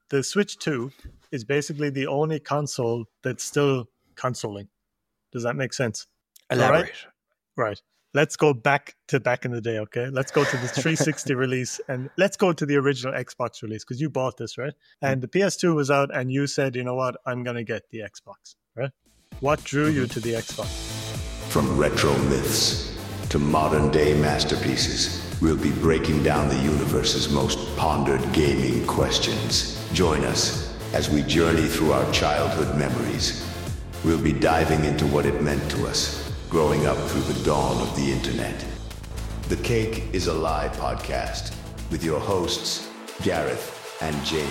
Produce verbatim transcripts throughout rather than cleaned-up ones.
the Switch two is basically the only console that's still consoling. Does that make sense? Elaborate. Right. right. Let's go back to back in the day, okay? Let's go to the three sixty release and let's go to the original Xbox release because you bought this, right? And the P S two was out and you said, you know what, I'm going to get the Xbox, right? What drew you to the Xbox? From retro myths to modern day masterpieces, we'll be breaking down the universe's most pondered gaming questions. Join us as we journey through our childhood memories. We'll be diving into what it meant to us, growing up through the dawn of the internet. The Cake is a Lie podcast with your hosts, Gareth and Jamie.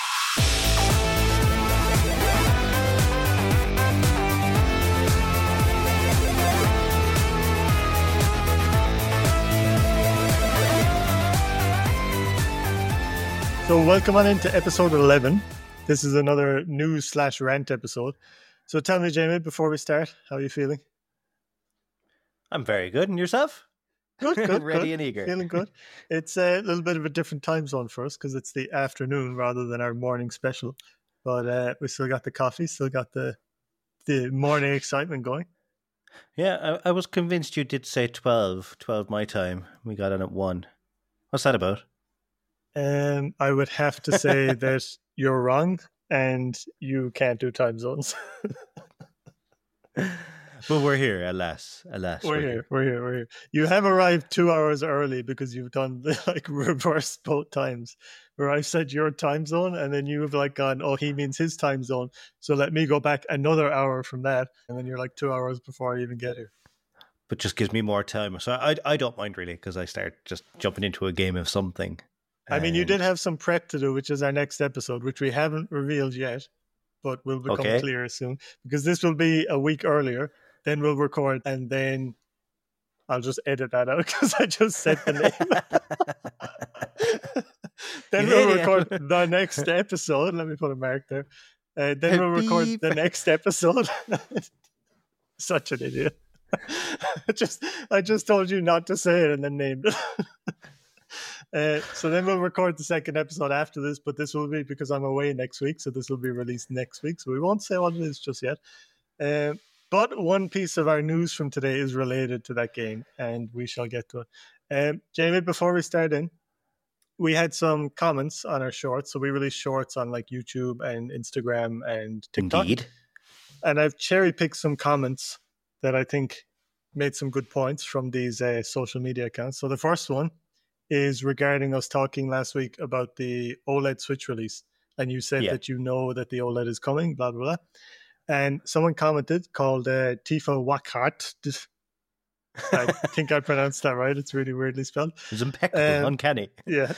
So welcome on into episode eleven. This is another news slash rant episode. So tell me, Jamie, before we start, how are you feeling? I'm very good. And yourself? Good, good, Ready good. and eager. Feeling good. It's a little bit of a different time zone for us because it's the afternoon rather than our morning special. But uh, we still got the coffee, still got the the morning excitement going. Yeah, I, I was convinced you did say twelve, twelve my time. We got on at one. What's that about? Um, I would have to say that you're wrong and you can't do time zones. Well, we're here, alas, alas. We're, we're here, here, we're here, we're here. You have arrived two hours early because you've done the like reverse both times, where I've said your time zone and then you have like gone, oh, he means his time zone. So let me go back another hour from that, and then you're like two hours before I even get here. But just gives me more time, so I I don't mind really because I start just jumping into a game of something. I mean, you did have some prep to do, which is our next episode, which we haven't revealed yet, but will become okay. clear soon because this will be a week earlier. Then we'll record, and then I'll just edit that out because I just said the name. Then You we'll idiot. record the next episode. Let me put a mark there. Uh, then we'll record Beep. the next episode. Such an idiot. I just, I just told you not to say it and then named it. Uh, so then we'll record the second episode after this, but this will be because I'm away next week, so this will be released next week. So we won't say what it is just yet. Uh, but one piece of our news from today is related to that game, and we shall get to it. Um, Jamie, before we start in, we had some comments on our shorts. So we release shorts on like YouTube and Instagram and TikTok. Indeed. And I've cherry picked some comments that I think made some good points from these uh, social media accounts. So the first one is regarding us talking last week about the OLED Switch release. And you said Yeah. that you know that the OLED is coming, blah, blah, blah. And someone commented called uh, Tifa Wakhart. I think I pronounced that right. It's really weirdly spelled. It was impeccable, Um, uncanny. Yeah.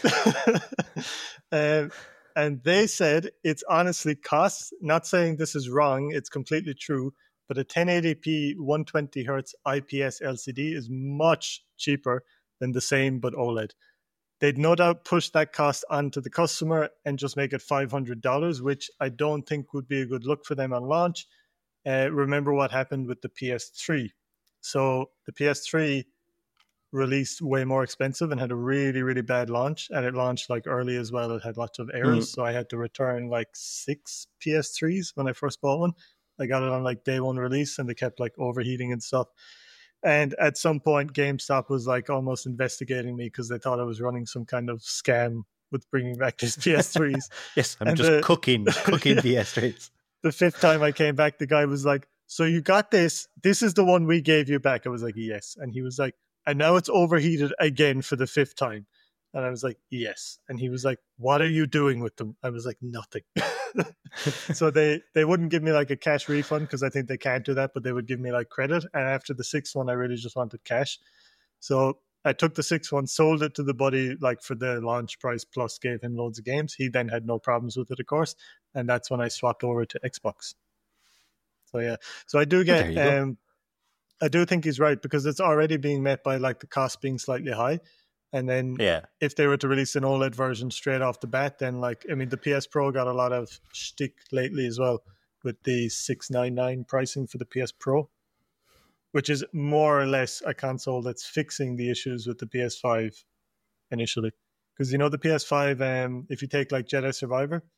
um, and they said it's honestly costs, not saying this is wrong, it's completely true, but a ten eighty p one hundred twenty hertz I P S L C D is much cheaper than the same but OLED. They'd no doubt push that cost onto the customer and just make it five hundred dollars, which I don't think would be a good look for them on launch. Uh, remember what happened with the P S three. So the P S three released way more expensive and had a really, really bad launch. And it launched like early as well. It had lots of errors. Mm. So I had to return like six P S threes when I first bought one. I got it on like day one release and they kept like overheating and stuff. And at some point, GameStop was like almost investigating me because they thought I was running some kind of scam with bringing back these P S threes. Yes, I'm And just the- cooking, cooking P S threes. The fifth time I came back, the guy was like, so you got this. This is the one we gave you back. I was like, yes. And he was like, and now it's overheated again for the fifth time. And I was like, yes. And he was like, what are you doing with them? I was like, nothing. So they, they wouldn't give me like a cash refund because I think they can't do that, but they would give me like credit. And after the sixth one, I really just wanted cash. So I took the sixth one, sold it to the buddy like for the launch price, plus gave him loads of games. He then had no problems with it, of course. And that's when I swapped over to Xbox. So yeah, so I do There get, you go. um, I do think he's right because it's already being met by like the cost being slightly high. And then Yeah. if they were to release an OLED version straight off the bat, then like, I mean, the P S Pro got a lot of shtick lately as well with the six ninety-nine pricing for the P S Pro, which is more or less a console that's fixing the issues with the P S five initially. Because, you know, the P S five, um, if you take like Jedi Survivor,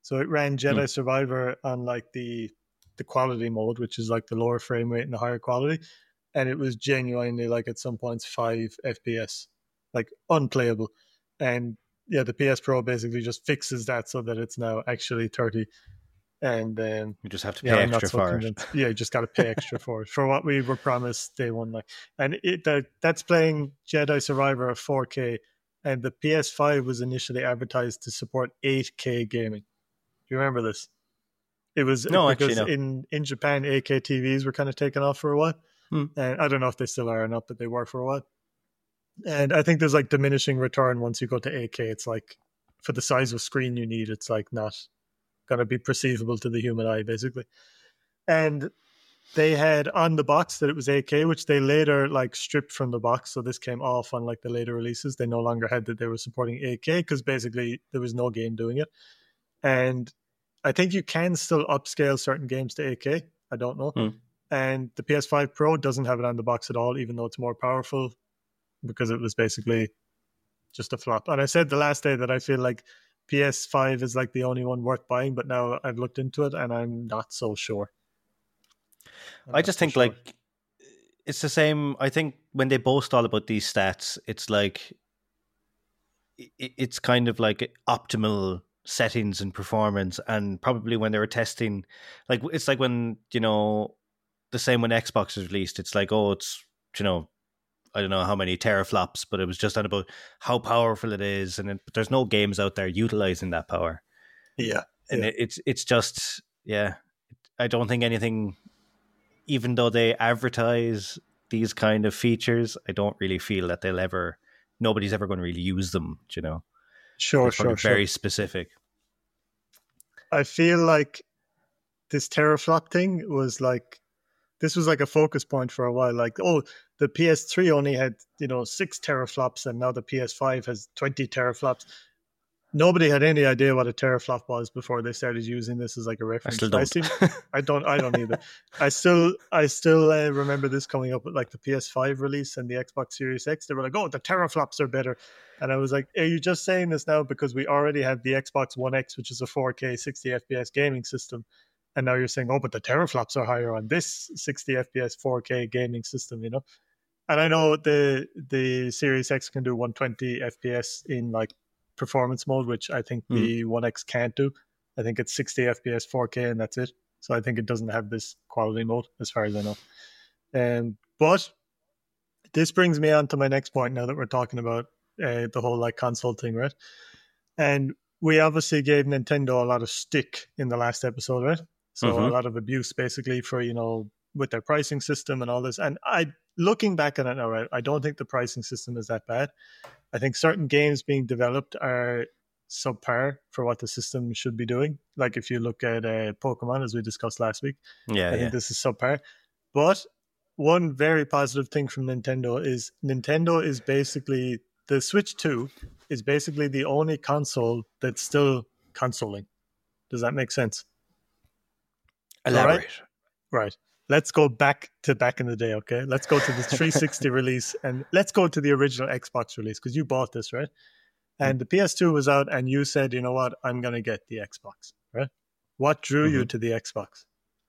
So it ran Jedi Hmm. Survivor on like the the quality mode, which is like the lower frame rate and the higher quality, and it was genuinely like at some points five F P S, like unplayable. And yeah, the P S Pro basically just fixes that so that it's now actually thirty. And then You just have to yeah, pay I'm not extra so for it. convinced. Yeah, you just got to pay extra for it for what we were promised day one. Like, and it that, that's playing Jedi Survivor at four K, and the P S five was initially advertised to support eight K gaming. Do you remember this? It was No, actually, because no. in in Japan, eight K T Vs were kind of taken off for a while, Hmm. and I don't know if they still are or not, but they were for a while. And I think there's like diminishing return once you go to eight K. It's like for the size of screen you need, it's like not going to be perceivable to the human eye, basically. And they had on the box that it was eight K, which they later like stripped from the box. So this came off on like the later releases. They no longer had that they were supporting eight K because basically there was no game doing it. And I think you can still upscale certain games to eight K. I don't know. Hmm. And the P S five Pro doesn't have it on the box at all, even though it's more powerful, because it was basically just a flop. And I said the last day that I feel like P S five is like the only one worth buying, but now I've looked into it and I'm not so sure. I'm I not just so think sure. like it's the same. I think when they boast all about these stats, it's like i- it's kind of like optimal settings and performance. And probably when they were testing, like it's like when you know the same when Xbox was released. It's like oh, it's you know I don't know how many teraflops, but it was just on about how powerful it is, and it, but there's no games out there utilizing that power. Yeah. And yeah. it, it's it's just yeah. I don't think anything. Even though they advertise these kind of features, I don't really feel that they'll ever, nobody's ever going to really use them, you know? Sure, It's probably sure, sure. very specific. I feel like this teraflop thing was like, this was like a focus point for a while. Like, oh, the P S three only had, you know, six teraflops and now the P S five has twenty teraflops. Nobody had any idea what a teraflop was before they started using this as like a I reference. still don't. seem, I don't. I don't either. I still, I still uh, remember this coming up with like the P S five release and the Xbox Series X. They were like, "Oh, the teraflops are better," and I was like, "Are you just saying this now because we already have the Xbox One X, which is a four K sixty F P S gaming system, and now you're saying, oh, but the teraflops are higher on this sixty F P S four K gaming system, you know?" And I know the the Series X can do one twenty F P S in like performance mode, which I think the One X can't do. I think it's sixty F P S four K and that's it. So I think it doesn't have this quality mode as far as I know. Um, but this brings me on to my next point now that we're talking about uh, the whole like console thing, right? And we obviously gave Nintendo a lot of stick in the last episode, right? So Mhm. a lot of abuse basically for, you know, with their pricing system and all this. And I, looking back on it now, right, I don't think the pricing system is that bad. I think certain games being developed are subpar for what the system should be doing. Like if you look at uh, Pokemon, as we discussed last week, Yeah, I yeah. think this is subpar. But one very positive thing from Nintendo is Nintendo is basically, the Switch two is basically the only console that's still consoling. Does that make sense? Elaborate. Right. Let's go back to back in the day, okay? Let's go to the three sixty release and let's go to the original Xbox release because you bought this, right? And the P S two was out and you said, you know what, I'm going to get the Xbox, right? What drew you Mhm. to the Xbox?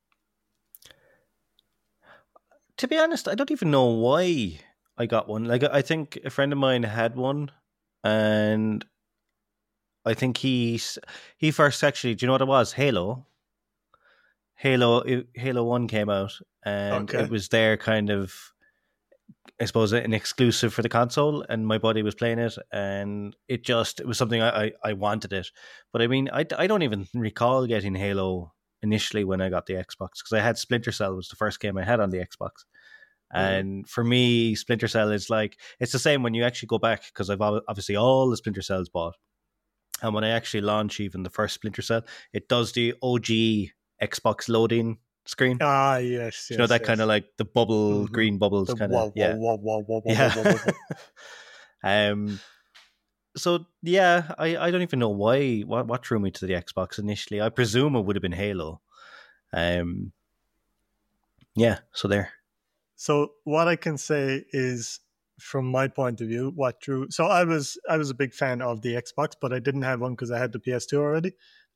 To be honest, I don't even know why I got one. Like, I think a friend of mine had one, and I think he s- he first actually. Do you know what it was? Halo. Halo it- Halo One came out, and Okay. it was their kind of, I suppose, an exclusive for the console. And my buddy was playing it, and it just it was something I I, I wanted it. But I mean, I, I don't even recall getting Halo initially when I got the Xbox because I had Splinter Cell was the first game I had on the Xbox. And for me, Splinter Cell is like, it's the same when you actually go back, because I've ob- obviously all the Splinter Cells bought. And when I actually launch even the first Splinter Cell, it does the O G Xbox loading screen. Ah, yes, Do you know yes, that yes. kind of like the bubble, Mhm. green bubbles The kind wah, of, wah, yeah. wah, wah, wah, wah, Yeah. wah, wah, wah, wah. um, so yeah, I, I don't even know why, what, what drew me to the Xbox initially. I presume it would have been Halo. Um, yeah, so there. So what I can say is, from my point of view, what drew. So I was I was a big fan of the Xbox, but I didn't have one because I had the P S two already.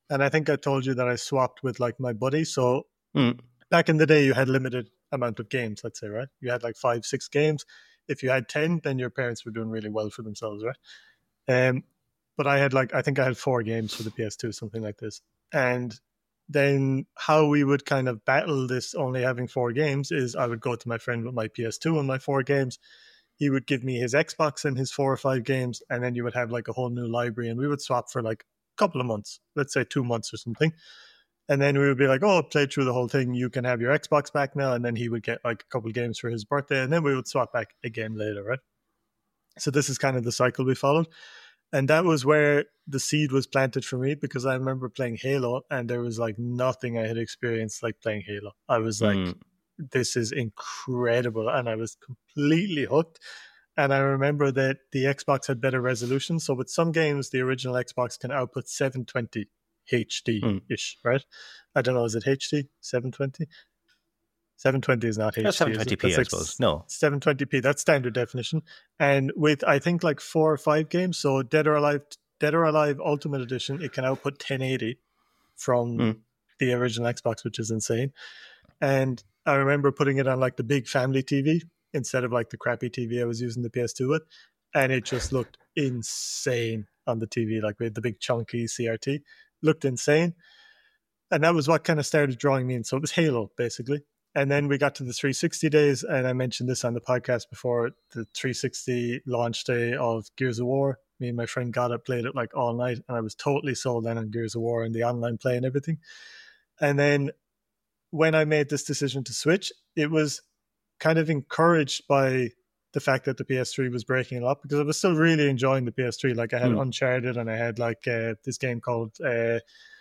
And I think I told you that I swapped with like my buddy. So Mm. back in the day, you had limited amount of games, let's say, right? You had like five, six games. If you had ten, then your parents were doing really well for themselves, right? Um, but I had like, I think I had four games for the P S two, something like this. And then how we would kind of battle this only having four games is I would go to my friend with my P S two and my four games. He would give me his Xbox and his four or five games, and then you would have like a whole new library, and we would swap for like a couple of months, let's say two months or something. And then we would be like, oh, play through the whole thing. You can have your Xbox back now. And then he would get like a couple of games for his birthday. And then we would swap back again later, right? So this is kind of the cycle we followed. And that was where the seed was planted for me, because I remember playing Halo and there was like nothing I had experienced like playing Halo. I was like, Mm. this is incredible. And I was completely hooked. And I remember that the Xbox had better resolution. So with some games, the original Xbox can output seven twenty H D-ish, mm. right? I don't know, is it H D? seven twenty? seven twenty is not H D. That's seven twenty p, That's I like suppose. No. seven twenty p, that's standard definition. And with, I think, like four or five games, so Dead or Alive, Dead or Alive Ultimate Edition, it can output ten eighty from mm. the original Xbox, which is insane. And I remember putting it on like the big family T V instead of like the crappy T V I was using the P S two with. And it just looked insane on the T V, like with the big chunky C R T. Looked insane. And that was what kind of started drawing me in. So it was Halo, basically. And then we got to the three sixty days, and I mentioned this on the podcast before, the three sixty launch day of Gears of War. Me and my friend got it, played it like all night, and I was totally sold then on Gears of War and the online play and everything. And then when I made this decision to switch, it was kind of encouraged by the fact that the P S three was breaking a lot, because I was still really enjoying the P S three. Like I had mm. Uncharted, and I had like uh, this game called uh,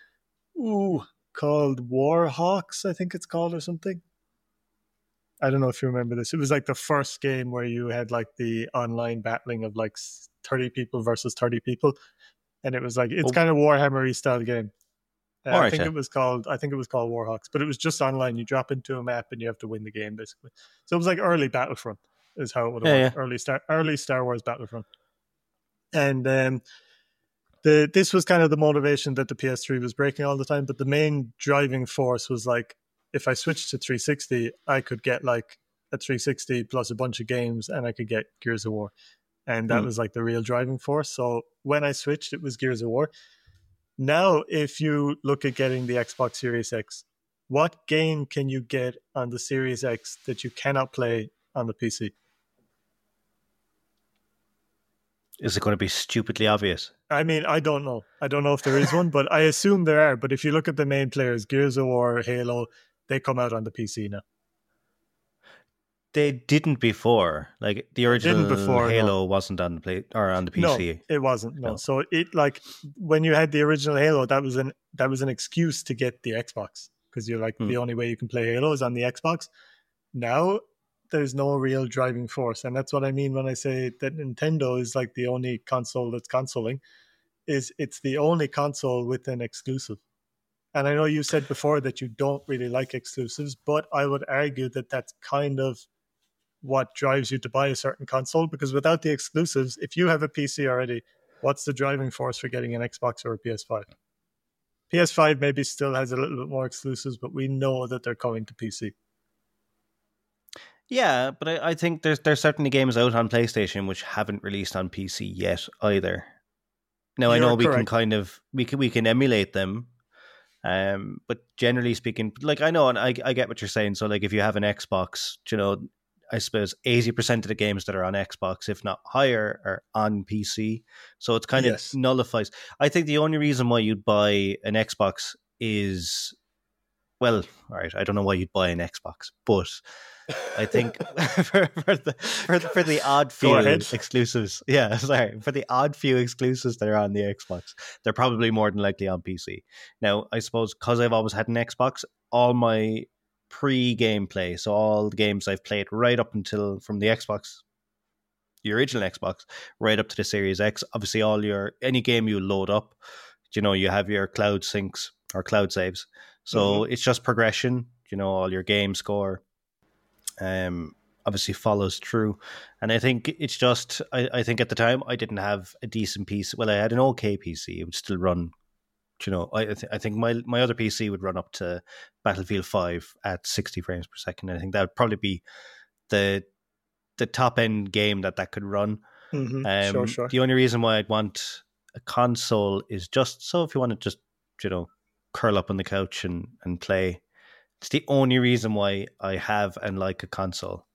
ooh, called Warhawks, I think it's called, or something. I don't know if you remember this. It was like the first game where you had like the online battling of like thirty people versus thirty people, and it was like it's oh. kind of Warhammer-y style game. Uh, I think yeah. it was called. I think it was called Warhawks, but it was just online. You drop into a map and you have to win the game, basically. So it was like early Battlefront, is how it would have yeah, worked. Yeah. Early Star, early Star Wars Battlefront, and um, the this was kind of the motivation that the P S three was breaking all the time. But the main driving force was like, if I switched to three sixty, I could get like a three sixty plus a bunch of games, and I could get Gears of War, and that mm. was like the real driving force. So when I switched, it was Gears of War. Now, if you look at getting the Xbox Series X, what game can you get on the Series X that you cannot play on the P C? Is it going to be stupidly obvious? I mean, I don't know. I don't know if there is one, but I assume there are. But if you look at the main players, Gears of War, Halo, they come out on the P C now. They didn't before. Like the original before, Halo no. wasn't on the play or on the P C. No, it wasn't. No. no. So it like when you had the original Halo, that was an that was an excuse to get the Xbox, because you're like mm. the only way you can play Halo is on the Xbox. Now there's no real driving force, and that's what I mean when I say that Nintendo is like the only console that's consoling. Is it's the only console with an exclusive. And I know you said before that you don't really like exclusives, but I would argue that that's kind of what drives you to buy a certain console, because without the exclusives, if you have a P C already, what's the driving force for getting an Xbox or a P S five? P S five maybe still has a little bit more exclusives, but we know that they're coming to P C. Yeah, but I, I think there's there's certainly games out on PlayStation which haven't released on P C yet either. Now, You're I know we correct. can kind of we can we can emulate them. Um, but generally speaking, like I know, and I I get what you're saying. So, like, if you have an Xbox, you know, I suppose eighty percent of the games that are on Xbox, if not higher, are on P C. So it's kind yes. of nullifies. I think the only reason why you'd buy an Xbox is, well, all right, I don't know why you'd buy an Xbox, but I think for, for the for, for the odd few exclusives, yeah, sorry, for the odd few exclusives that are on the Xbox, they're probably more than likely on P C. Now, I suppose because I've always had an Xbox, all my pre-game play, so all the games I've played right up until from the Xbox, the original Xbox, right up to the Series X, obviously all your, any game you load up, you know, you have your cloud syncs or cloud saves. So mm-hmm. it's just progression, you know, all your game score um, obviously follows through. And I think it's just, I, I think at the time I didn't have a decent P C. Well, I had an okay P C. It would still run, you know, I th- I think my my other P C would run up to Battlefield five at sixty frames per second. I think that would probably be the the top end game that that could run. Mm-hmm. Um, sure, sure. The only reason why I'd want a console is just so if you want to just, you know, curl up on the couch and, and play. It's the only reason why I have and like a console.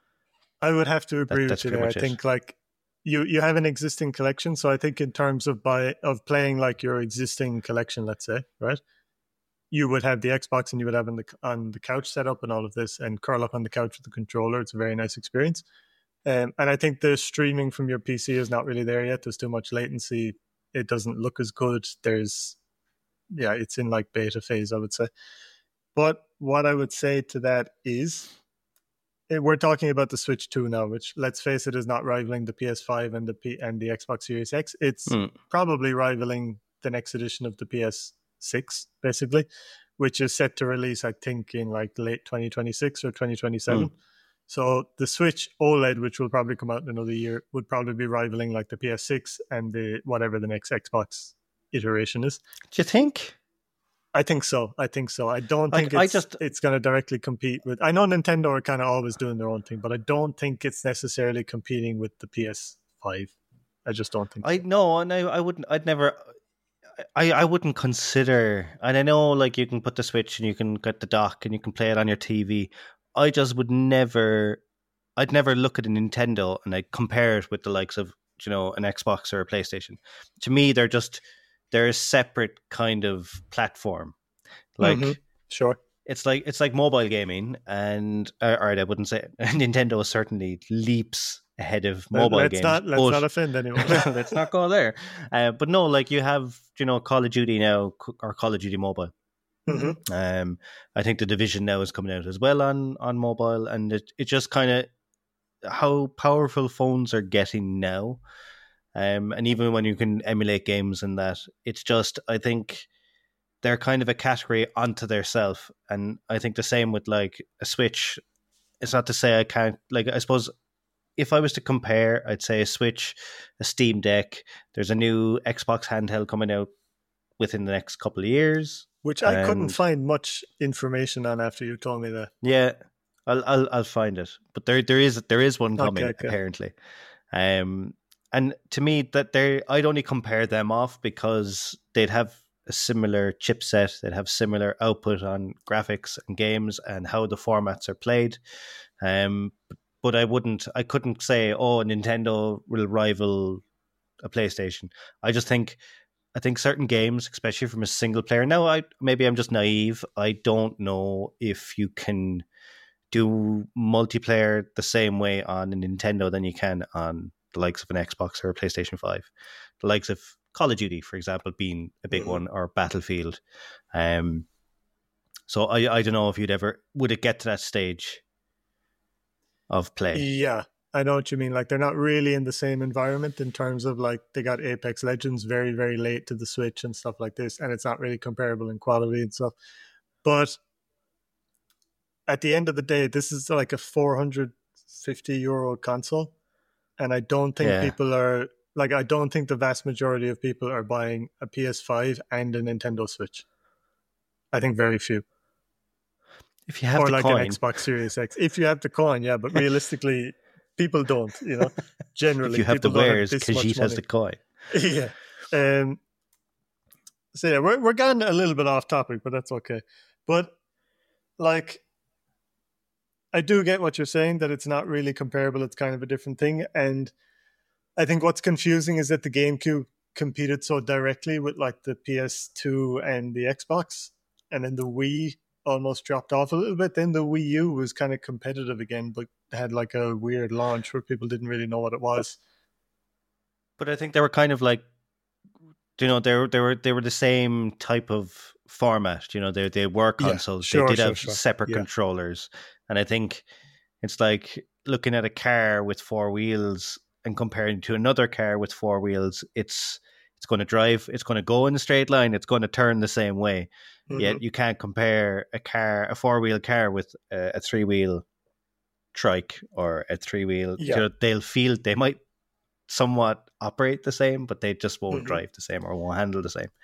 I would have to agree that, with you there. I think like you, you have an existing collection. So I think in terms of by of playing like your existing collection, let's say, right? You would have the Xbox and you would have on the, on the couch set up and all of this and curl up on the couch with the controller. It's a very nice experience. Um, and I think the streaming from your P C is not really there yet. There's too much latency. It doesn't look as good. There's, yeah, it's in like beta phase, I would say. But what I would say to that is, we're talking about the Switch two now, which, let's face it, is not rivaling the P S five and the P and the Xbox Series X. It's mm. probably rivaling the next edition of the P S six, basically, which is set to release, I think, in like late twenty twenty-six or twenty twenty-seven. Mm. So the Switch OLED, which will probably come out in another year, would probably be rivaling like the P S six and the whatever the next Xbox iteration is. Do you think? I think so. I think so. I don't think I, it's, I just, it's going to directly compete with... I know Nintendo are kind of always doing their own thing, but I don't think it's necessarily competing with the P S five. I just don't think I so. know, and I, I wouldn't... I'd never... I, I wouldn't consider... And I know, like, you can put the Switch and you can get the dock and you can play it on your T V. I just would never... I'd never look at a Nintendo and I'd compare it with the likes of, you know, an Xbox or a PlayStation. To me, they're just... They're a separate kind of platform. Like, mm-hmm. Sure. It's like it's like mobile gaming, and all right, I wouldn't say it. Nintendo certainly leaps ahead of mobile let's games. Not, let's but, not offend anyone. Let's not go there. Uh, but no, like you have, you know, Call of Duty now, or Call of Duty Mobile. Mm-hmm. Um, I think the Division now is coming out as well on on mobile, and it it just kind of how powerful phones are getting now. Um, and even when you can emulate games and that, it's just, I think they're kind of a category onto their self. And I think the same with like a Switch. It's not to say I can't, like, I suppose if I was to compare, I'd say a Switch, a Steam Deck, there's a new Xbox handheld coming out within the next couple of years. Which I couldn't find much information on after you told me that. Yeah, I'll I'll, I'll find it. But there there is there is one coming, okay, okay. apparently. Um, And to me, that they I'd only compare them off because they'd have a similar chipset, they'd have similar output on graphics and games and how the formats are played. Um, but I wouldn't, I couldn't say, oh, Nintendo will rival a PlayStation. I just think, I think certain games, especially from a single player. Now, I maybe I'm just naive. I don't know if you can do multiplayer the same way on a Nintendo than you can on the likes of an Xbox or a PlayStation five. The likes of Call of Duty, for example, being a big one, or Battlefield. Um, so I, I don't know if you'd ever, would it get to that stage of play? Yeah, I know what you mean. Like, they're not really in the same environment in terms of, like, they got Apex Legends very, very late to the Switch and stuff like this, and it's not really comparable in quality and stuff. But at the end of the day, this is like a four hundred fifty euro console. And I don't think yeah. people are, like, I don't think the vast majority of people are buying a P S five and a Nintendo Switch. I think very few. If you have or the like coin. an Xbox Series X. If you have the coin, yeah, but realistically, people don't, you know, generally. If you have the wares, Khajiit has the coin. Yeah. Um, so yeah, we're, we're getting a little bit off topic, but that's okay. But, like, I do get what you're saying, that it's not really comparable. It's kind of a different thing. And I think what's confusing is that the GameCube competed so directly with like the P S two and the Xbox. And then the Wii almost dropped off a little bit. Then the Wii U was kind of competitive again, but had like a weird launch where people didn't really know what it was. But I think they were kind of like, you know, they were, they were, they were the same type of format. You know, they, they were consoles. Yeah, sure, they did sure, have sure. separate yeah. controllers. And I think it's like looking at a car with four wheels and comparing to another car with four wheels. It's it's going to drive, it's going to go in a straight line, it's going to turn the same way. Mm-hmm. Yet you can't compare a car, a four-wheel car with a, a three-wheel trike or a three-wheel. Yeah. You know, they'll feel, they might somewhat operate the same, but they just won't mm-hmm. drive the same or won't handle the same.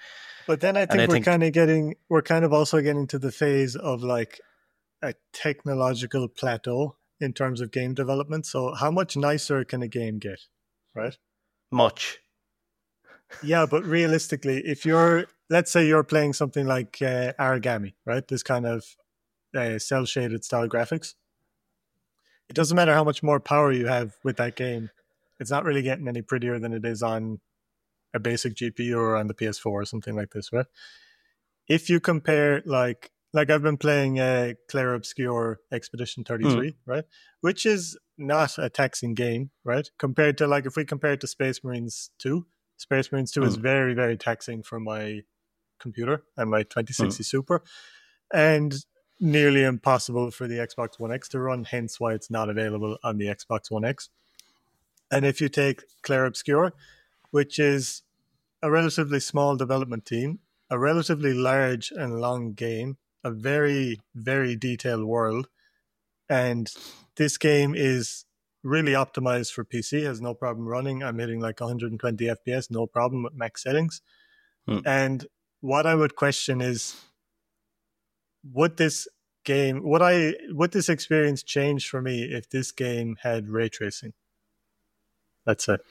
But then I And think I we're think kind of getting, we're kind of also getting to the phase of like a technological plateau in terms of game development. So how much nicer can a game get, right? much. Yeah, but realistically, if you're, let's say you're playing something like uh, Origami, right? This kind of uh, cell shaded style graphics. It doesn't matter how much more power you have with that game. It's not really getting any prettier than it is on a basic G P U or on the P S four or something like this, right? If you compare, like, like I've been playing uh, Clair Obscur Expedition thirty-three, mm. right? Which is not a taxing game, right? Compared to, like, if we compare it to Space Marines two, Space Marines two mm. is very, very taxing for my computer and my twenty sixty mm. Super, and nearly impossible for the Xbox One X to run, hence why it's not available on the Xbox One X. And if you take Clair Obscur, which is a relatively small development team, a relatively large and long game, a very, very detailed world, and this game is really optimized for P C, has no problem running. I'm hitting like one hundred twenty F P S, no problem with max settings. Hmm. And what I would question is, would this game, would I, would this experience change for me if this game had ray tracing? That's it.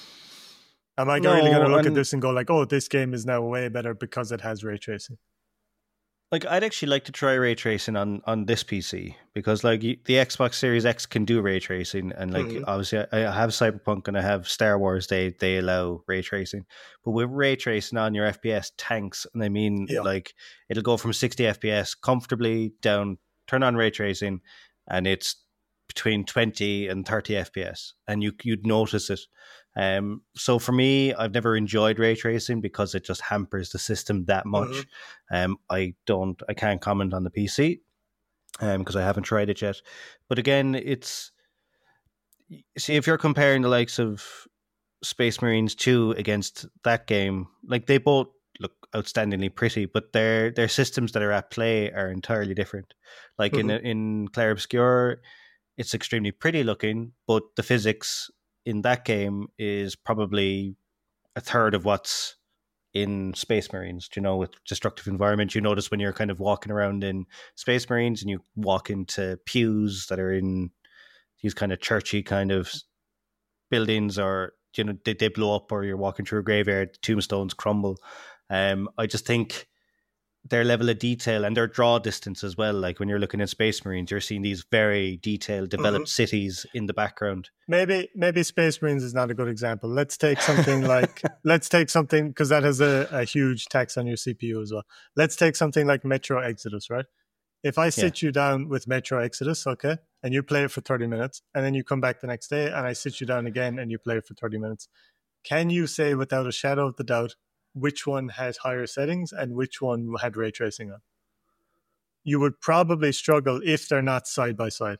Am I no, really going to look at this and go like, oh, this game is now way better because it has ray tracing? Like, I'd actually like to try ray tracing on, on this P C, because like the Xbox Series X can do ray tracing, and like mm-hmm. obviously I have Cyberpunk and I have Star Wars. They they allow ray tracing, but with ray tracing on, your F P S tanks, and I mean yeah. like it'll go from sixty F P S comfortably down. Turn on ray tracing, and it's between twenty and thirty F P S, and you you'd notice it. Um, so for me, I've never enjoyed ray tracing because it just hampers the system that much. Mm-hmm. Um, I don't, I can't comment on the P C, um, because I haven't tried it yet. But again, it's, see, if you're comparing the likes of Space Marines two against that game, like they both look outstandingly pretty, but their their systems that are at play are entirely different. Like mm-hmm. in in Clair Obscur, it's extremely pretty looking, but the physics in that game is probably a third of what's in Space Marines. You know, with destructive environment, you notice when you're kind of walking around in Space Marines and you walk into pews that are in these kind of churchy kind of buildings, or you know they, they blow up, or you're walking through a graveyard, the tombstones crumble. Um, I just think their level of detail and their draw distance as well. Like when you're looking at Space Marines, you're seeing these very detailed, developed mm-hmm. cities in the background. Maybe maybe Space Marines is not a good example. Let's take something like, let's take something, because that has a, a huge tax on your C P U as well. Let's take something like Metro Exodus, right? If I sit yeah. you down with Metro Exodus, okay, and you play it for thirty minutes, and then you come back the next day and I sit you down again and you play it for thirty minutes, can you say without a shadow of the doubt which one had higher settings and which one had ray tracing on? You would probably struggle if they're not side by side.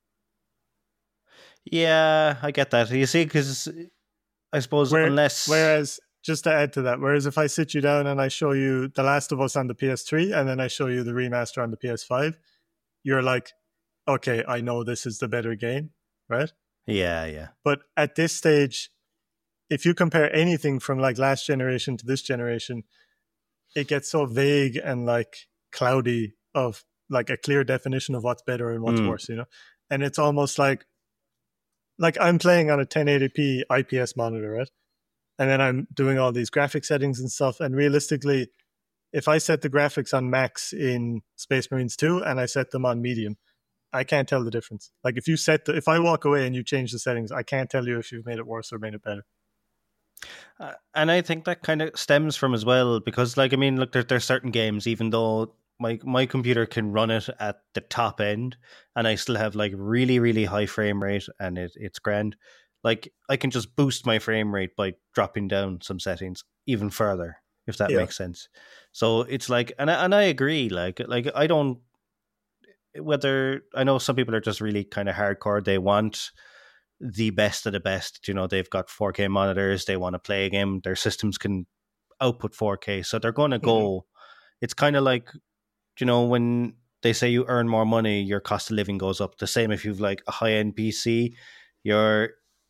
Yeah, I get that. You see, because I suppose Where, unless... Whereas, just to add to that, whereas if I sit you down and I show you The Last of Us on the P S three and then I show you the remaster on the P S five, you're like, okay, I know this is the better game, right? Yeah, yeah. But at this stage, if you compare anything from like last generation to this generation, it gets so vague and like cloudy of like a clear definition of what's better and what's mm. worse, you know? And it's almost like, like I'm playing on a ten eighty p I P S monitor, right? And then I'm doing all these graphic settings and stuff. And realistically, if I set the graphics on max in Space Marines two and I set them on medium, I can't tell the difference. Like if you set the, if I walk away and you change the settings, I can't tell you if you've made it worse or made it better. Uh, and I think that kind of stems from as well, because like, I mean, look, there, there's certain games, even though my, my computer can run it at the top end and I still have like really, really high frame rate and it, it's grand. Like I can just boost my frame rate by dropping down some settings even further, if that yeah. makes sense. So it's like, and I, and I agree, like, like I don't, whether, I know some people are just really kind of hardcore. They want the best of the best. You know, they've got four K monitors. They want to play a game. Their systems can output four K. So they're going to go, mm-hmm. it's kind of like, you know, when they say you earn more money, your cost of living goes up. The same if you've like a high-end P C, your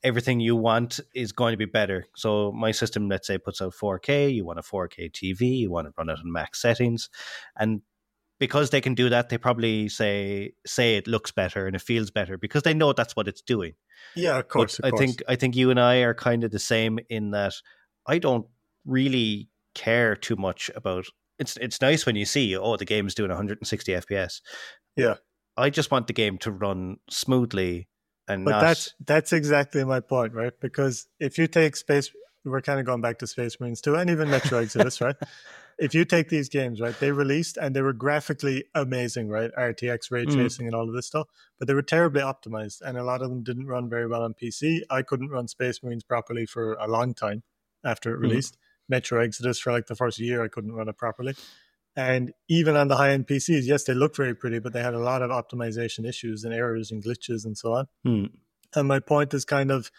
everything you want is going to be better. So my system, let's say, puts out four K. You want a four K T V. You want to run it on max settings, and because they can do that, they probably say say it looks better and it feels better because they know that's what it's doing. Yeah, of course. Of I course. think I think you and I are kind of the same in that I don't really care too much about. It's it's nice when you see, oh, the game's doing one hundred sixty F P S. Yeah, I just want the game to run smoothly and but not. that's that's exactly my point, right? Because if you take Space, we're kind of going back to Space Marines too, and even Metro Exodus, right? If you take these games, right, they released and they were graphically amazing, right? R T X, ray tracing, mm. and all of this stuff, but they were terribly optimized, and a lot of them didn't run very well on P C. I couldn't run Space Marines properly for a long time after it released. Mm. Metro Exodus, for like the first year, I couldn't run it properly. And even on the high-end P Cs, yes, they looked very pretty, but they had a lot of optimization issues and errors and glitches and so on. Mm. And my point is kind of,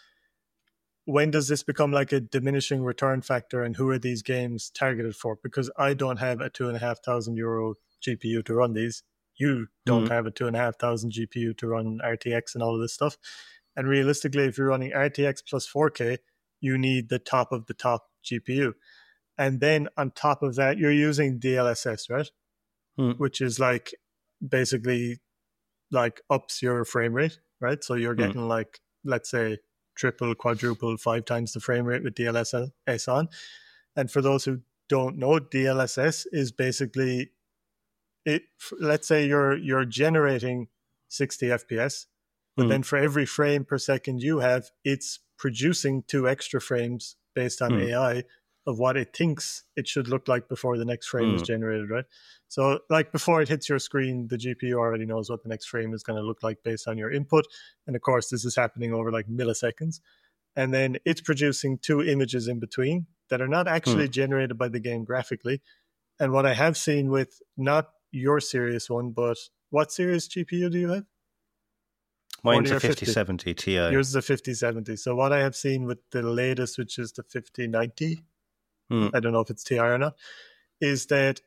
when does this become like a diminishing return factor, and who are these games targeted for? Because I don't have a two and a half thousand euro G P U to run these. You don't mm. have a two and a half thousand G P U to run R T X and all of this stuff. And realistically, if you're running R T X plus four K, you need the top of the top G P U. And then on top of that, you're using D L S S, right? Mm. Which is like basically like ups your frame rate, right? So you're getting mm. like, let's say, triple, quadruple, five times the frame rate with D L S S on. And for those who don't know, D L S S is basically it. Let's say you're you're generating sixty F P S, but mm. then for every frame per second you have, it's producing two extra frames based on mm. A I of what it thinks it should look like before the next frame mm. is generated, right? So like before it hits your screen, the G P U already knows what the next frame is going to look like based on your input. And of course, this is happening over like milliseconds. And then it's producing two images in between that are not actually mm. generated by the game graphically. And what I have seen with not your Series one, but what series G P U do you have? Mine's a fifty seventy Ti. Yours is a fifty seventy. So what I have seen with the latest, which is the fifty ninety, mm. I don't know if it's Ti or not, is that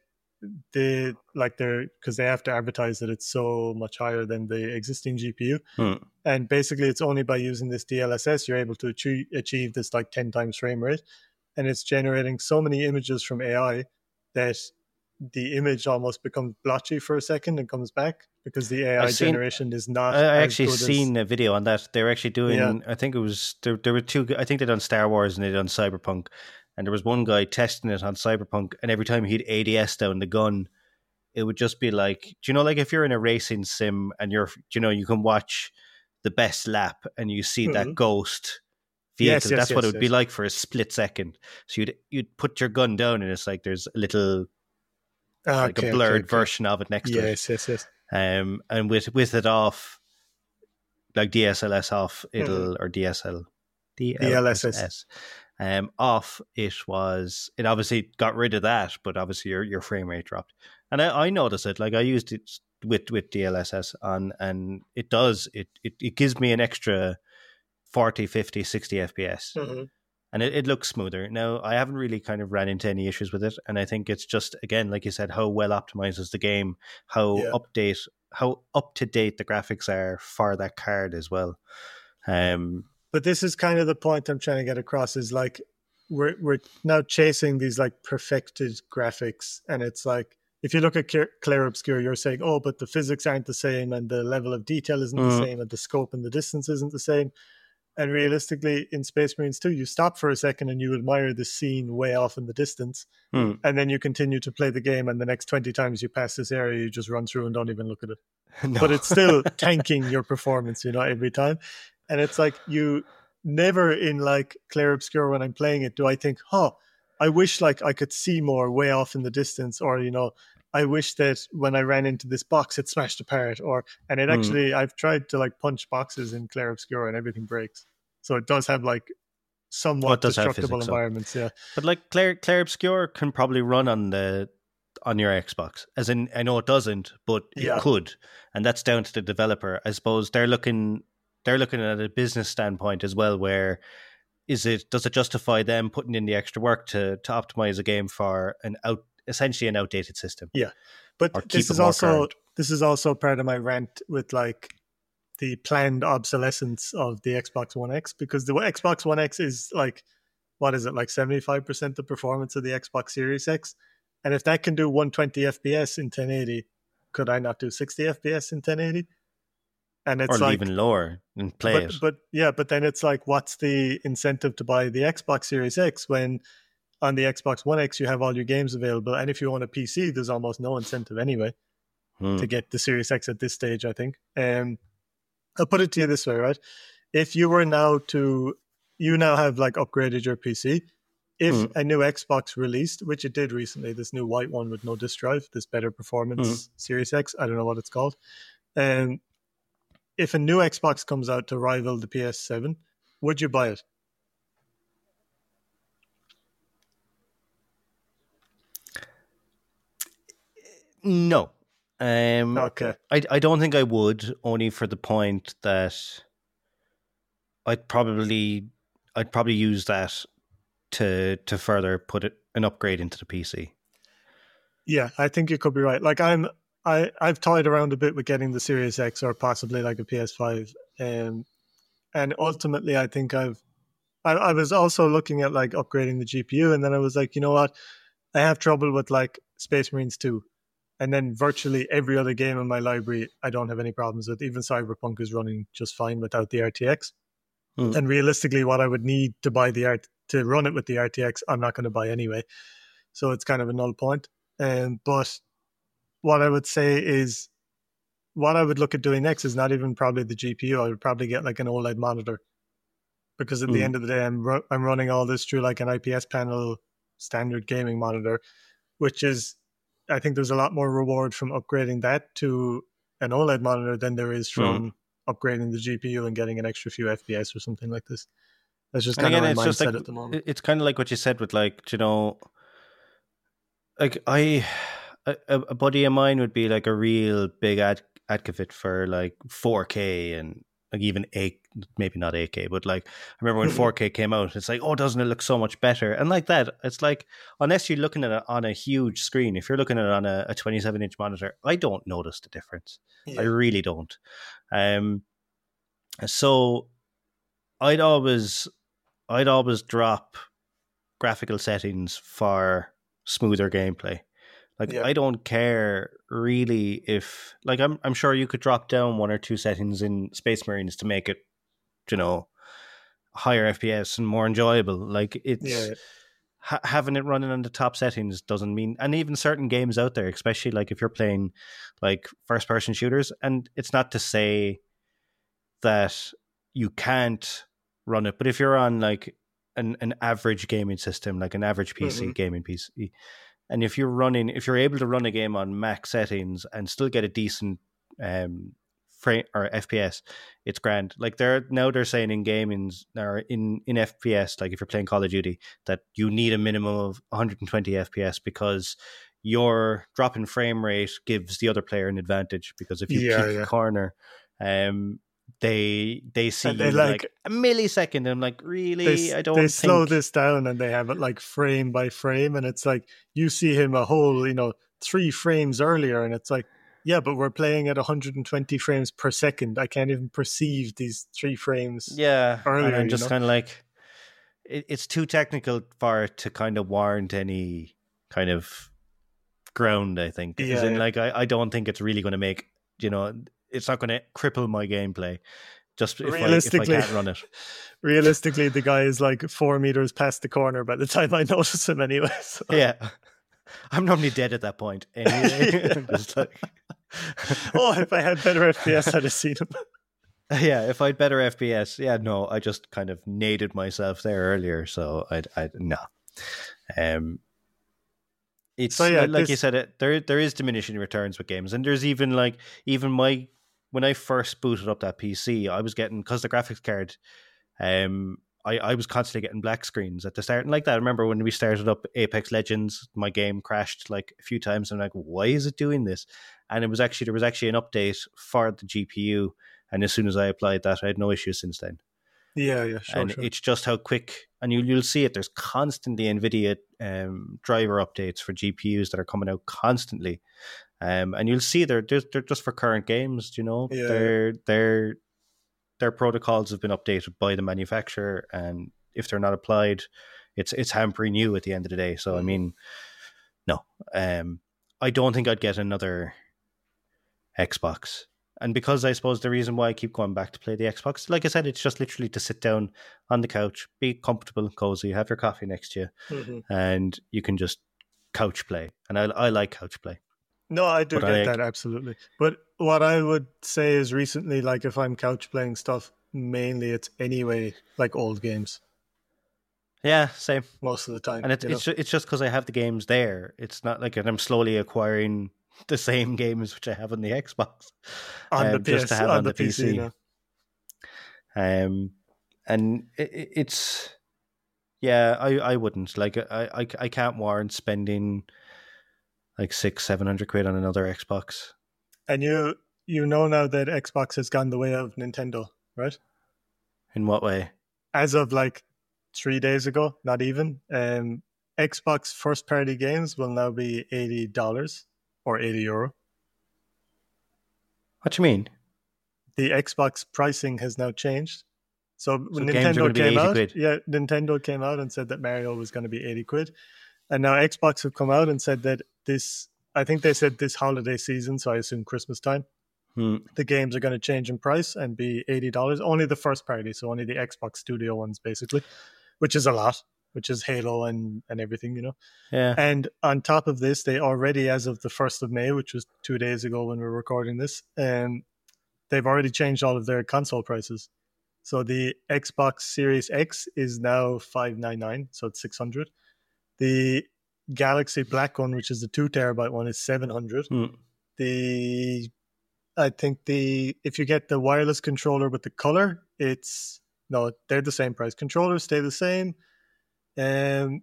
they like they're because they have to advertise that it's so much higher than the existing G P U, mm. and basically it's only by using this D L S S you're able to achieve, achieve this like ten times frame rate, and it's generating so many images from A I that the image almost becomes blotchy for a second and comes back because the A I seen, generation is not. I actually seen as, a video on that. They're actually doing. Yeah. I think it was there. There were two. I think they done Star Wars and they done Cyberpunk. And there was one guy testing it on Cyberpunk, and every time he'd A D S down the gun, it would just be like, do you know, like if you're in a racing sim and you're, you know, you can watch the best lap and you see mm-hmm. that ghost vehicle. Yes, yes, That's yes, what it would yes. be like for a split second. So you'd you'd put your gun down, and it's like there's a little, okay, like a blurred okay, okay. version of it next yes, to it. Yes, yes, yes. Um, and with with it off, like D S L S off, it'll mm-hmm. or D S L, D L S S. Um, off it was it obviously got rid of that, but obviously your your frame rate dropped, and I, I noticed it. Like I used it with with D L S S on, and it does it it, it gives me an extra forty, fifty, sixty F P S, mm-hmm. and it, it looks smoother. Now I haven't really kind of ran into any issues with it, and I think it's just again like you said, how well optimized is the game, how yeah. update how up to date the graphics are for that card as well. Um. But this is kind of the point I'm trying to get across is like we're we're now chasing these like perfected graphics, and it's like if you look at Clair Obscur, you're saying, oh, but the physics aren't the same, and the level of detail isn't mm. the same, and the scope and the distance isn't the same. And realistically, in Space Marines two, you stop for a second and you admire the scene way off in the distance, mm. and then you continue to play the game, and the next twenty times you pass this area, you just run through and don't even look at it. No. But it's still tanking your performance, you know, every time. And it's like you never in like Clair Obscur when I'm playing it do I think, oh, I wish like I could see more way off in the distance, or, you know, I wish that when I ran into this box it smashed apart, or and it actually mm. I've tried to like punch boxes in Clair Obscur and everything breaks. So it does have like somewhat oh, destructible environments, so. yeah. But like Clair Clair Obscur can probably run on the on your Xbox. As in, I know it doesn't, but it yeah. could, and that's down to the developer. I suppose they're looking. They're looking at a business standpoint as well, where is it does it justify them putting in the extra work to to optimize a game for an out essentially an outdated system? Yeah, but this is also current? this is also part of my rant with like the planned obsolescence of the Xbox One X, because the Xbox One X is like, what is it, like seventy-five percent the performance of the Xbox Series X? And if that can do one hundred twenty F P S in ten eighty, could I not do sixty F P S in ten eighty? And it's or like, even lower and play but, it. But yeah, but then it's like, what's the incentive to buy the Xbox Series X when on the Xbox One X you have all your games available? And if you own a P C, there's almost no incentive anyway Hmm. to get the Series X at this stage, I think. Um, I'll put it to you this way, right? If you were now to, you now have like upgraded your P C. If Mm. a new Xbox released, which it did recently, this new white one with no disk drive, this better performance Mm. Series X, I don't know what it's called. Um, if a new Xbox comes out to rival the P S seven, would you buy it? No. Um, Okay. I, I don't think I would, only for the point that I'd probably I'd probably use that to to further put it an upgrade into the P C. Yeah, I think you could be right. Like I'm, I I've toyed around a bit with getting the Series X or possibly like a P S five, um, and ultimately I think I've, I, I was also looking at like upgrading the G P U, and then I was like, you know what, I have trouble with like Space Marines two, and then virtually every other game in my library I don't have any problems with. Even Cyberpunk is running just fine without the R T X. Mm. And realistically, what I would need to buy the art to run it with the R T X, I'm not going to buy anyway. So it's kind of a null point. Um, but what I would say is, what I would look at doing next is not even probably the G P U. I would probably get like an OLED monitor, because at the Mm. end of the day, I'm ru- I'm running all this through like an I P S panel standard gaming monitor, which is, I think there's a lot more reward from upgrading that to an OLED monitor than there is from upgrading the G P U and getting an extra few F P S or something like this. That's just And kind again, of it's my just mindset like at the moment. it- it's kind of like what you said with like, you know, like I a, a buddy of mine would be like a real big ad, advocate for like four K and like even eight, maybe not eight K, but like I remember when four K came out, it's like, oh, doesn't it look so much better? And like that, it's like, unless you're looking at it on a huge screen, if you're looking at it on a, a twenty-seven inch monitor, I don't notice the difference. Yeah. I really don't. Um, so I'd always, I'd always drop graphical settings for smoother gameplay. Like Yeah. I don't care really if, like I'm I'm sure you could drop down one or two settings in Space Marines to make it, you know, higher F P S and more enjoyable. Like it's Yeah. ha- having it running on the top settings doesn't mean, and even certain games out there, especially like if you're playing like first person shooters, and it's not to say that you can't run it, but if you're on like an, an average gaming system, like an average P C Mhm. gaming P C, and if you're running, if you're able to run a game on max settings and still get a decent um frame or F P S, it's grand. Like they're now they're saying in gaming or in in F P S, like if you're playing Call of Duty, that you need a minimum of one hundred twenty F P S because your drop in frame rate gives the other player an advantage, because if you Yeah, kick yeah. a corner, um they they see And they you like- like, a millisecond, and I'm like, really? They, I don't they think slow this down and they have it like frame by frame, and it's like you see him a whole, you know, three frames earlier, and it's like, yeah, but we're playing at one hundred twenty frames per second. I can't even perceive these three frames. Yeah, earlier, and I'm you just know? kind of like, it, it's too technical for it to kind of warrant any kind of ground, I think. As Yeah, in, yeah. like, I, I don't think it's really going to make, you know, it's not going to cripple my gameplay just if I, if I Realistically- can't run it. Realistically, the guy is like four meters past the corner by the time I notice him anyway. So. Yeah. I'm normally dead at that point anyway. Just like, Oh, if I had better F P S, I'd have seen him. yeah, if I'd better F P S, yeah, no, I just kind of naded myself there earlier, so I'd, I'd no. Um, it's So, yeah, like you this- said, it there there is diminishing returns with games, and there's even like even my when I first booted up that P C, I was getting, because the graphics card, um, I I was constantly getting black screens at the start, and like that. I remember when we started up Apex Legends, my game crashed like a few times. I'm like, why is it doing this? And it was actually there was actually an update for the G P U. And as soon as I applied that, I had no issues since then. Yeah, yeah, sure, and sure. it's just how quick, and you, you'll see it. There's constantly NVIDIA um, driver updates for G P Us that are coming out constantly. Um, and you'll see they're, they're, they're just for current games, you know. Yeah. They're, they're, their protocols have been updated by the manufacturer, and if they're not applied, it's it's hampering you at the end of the day. So I mean, no, um, I don't think I'd get another Xbox. And because I suppose the reason why I keep going back to play the Xbox, like I said, it's just literally to sit down on the couch, be comfortable, cozy, have your coffee next to you, mm-hmm. and you can just couch play. And I I like couch play. No, I do but get I, that, absolutely. But what I would say is recently, like if I'm couch playing stuff, mainly it's anyway like old games. Yeah, same. Most of the time. And it, it's, ju- it's just because I have the games there. It's not like I'm slowly acquiring the same games which I have on the Xbox. On um, the P S, just to have on, on the, the P C. P C now. Um, and it, it's, yeah, I, I wouldn't. Like, I, I, I can't warrant spending like six, seven hundred quid on another Xbox. And you you know now that Xbox has gone the way of Nintendo, right? In what way? As of like three days ago, not even. Um, Xbox first party games will now be eighty dollars or eighty euro. What do you mean? The Xbox pricing has now changed. So, So when games are Nintendo gonna be came eighty out, quid. yeah, Nintendo came out and said that Mario was going to be eighty quid. And now Xbox have come out and said that this, I think they said this holiday season, so I assume Christmas time, Hmm. the games are going to change in price and be eighty dollars. Only the first party, so only the Xbox Studio ones, basically, which is a lot, which is Halo and, and everything, you know. Yeah. And on top of this, they already, as of the first of May, which was two days ago when we were recording this, um, they've already changed all of their console prices. So the Xbox Series X is now five ninety-nine, so it's six hundred. The Galaxy Black one, which is the two terabyte one, is seven hundred. Hmm. The I think the if you get the wireless controller with the color, it's no, they're the same price. Controllers stay the same. Um,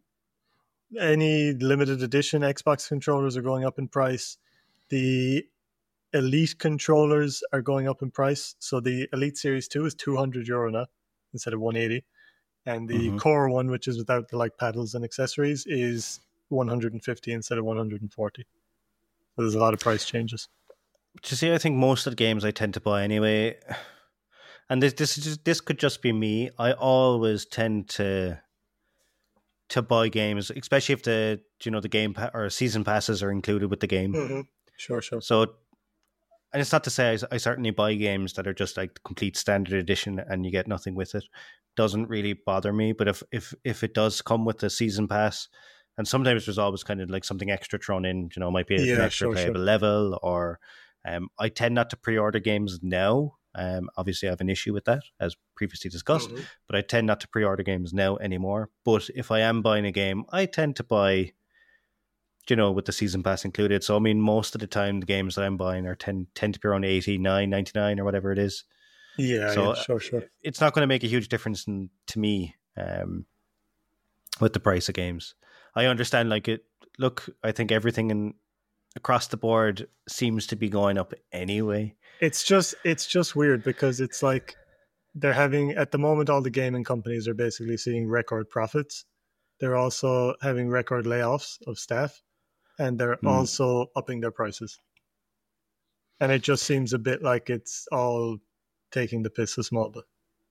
any limited edition Xbox controllers are going up in price. The Elite controllers are going up in price. So the Elite Series two is two hundred euro now instead of one eighty. And the Mhm. Core one, which is without the like paddles and accessories, is one hundred fifty instead of one hundred forty. So there's a lot of price changes. But you see, I think most of the games I tend to buy anyway, and this this is just, this could just be me. I always tend to to buy games, especially if the you know the game pa- or season passes are included with the game. Mm-hmm. Sure, sure. So, and it's not to say I, I certainly buy games that are just like the complete standard edition and you get nothing with it. Doesn't really bother me. But if if if it does come with the season pass, and sometimes there's always kind of like something extra thrown in, you know, might be Yeah, an extra sure, playable sure. level, or um, I tend not to pre-order games now. Um, obviously, I have an issue with that, as previously discussed. Mhm. But I tend not to pre-order games now anymore. But if I am buying a game, I tend to buy, you know, with the season pass included. So I mean, most of the time, the games that I'm buying are tend tend to be around eighty-nine, ninety-nine, or whatever it is. Yeah, So yeah, sure, sure. It's not going to make a huge difference in, to me um, with the price of games. I understand, like it. Look, I think everything in across the board seems to be going up anyway. It's just it's just weird because it's like they're having at the moment all the gaming companies are basically seeing record profits. They're also having record layoffs of staff, and they're Hmm. also upping their prices. And it just seems a bit like it's all taking the piss a small bit.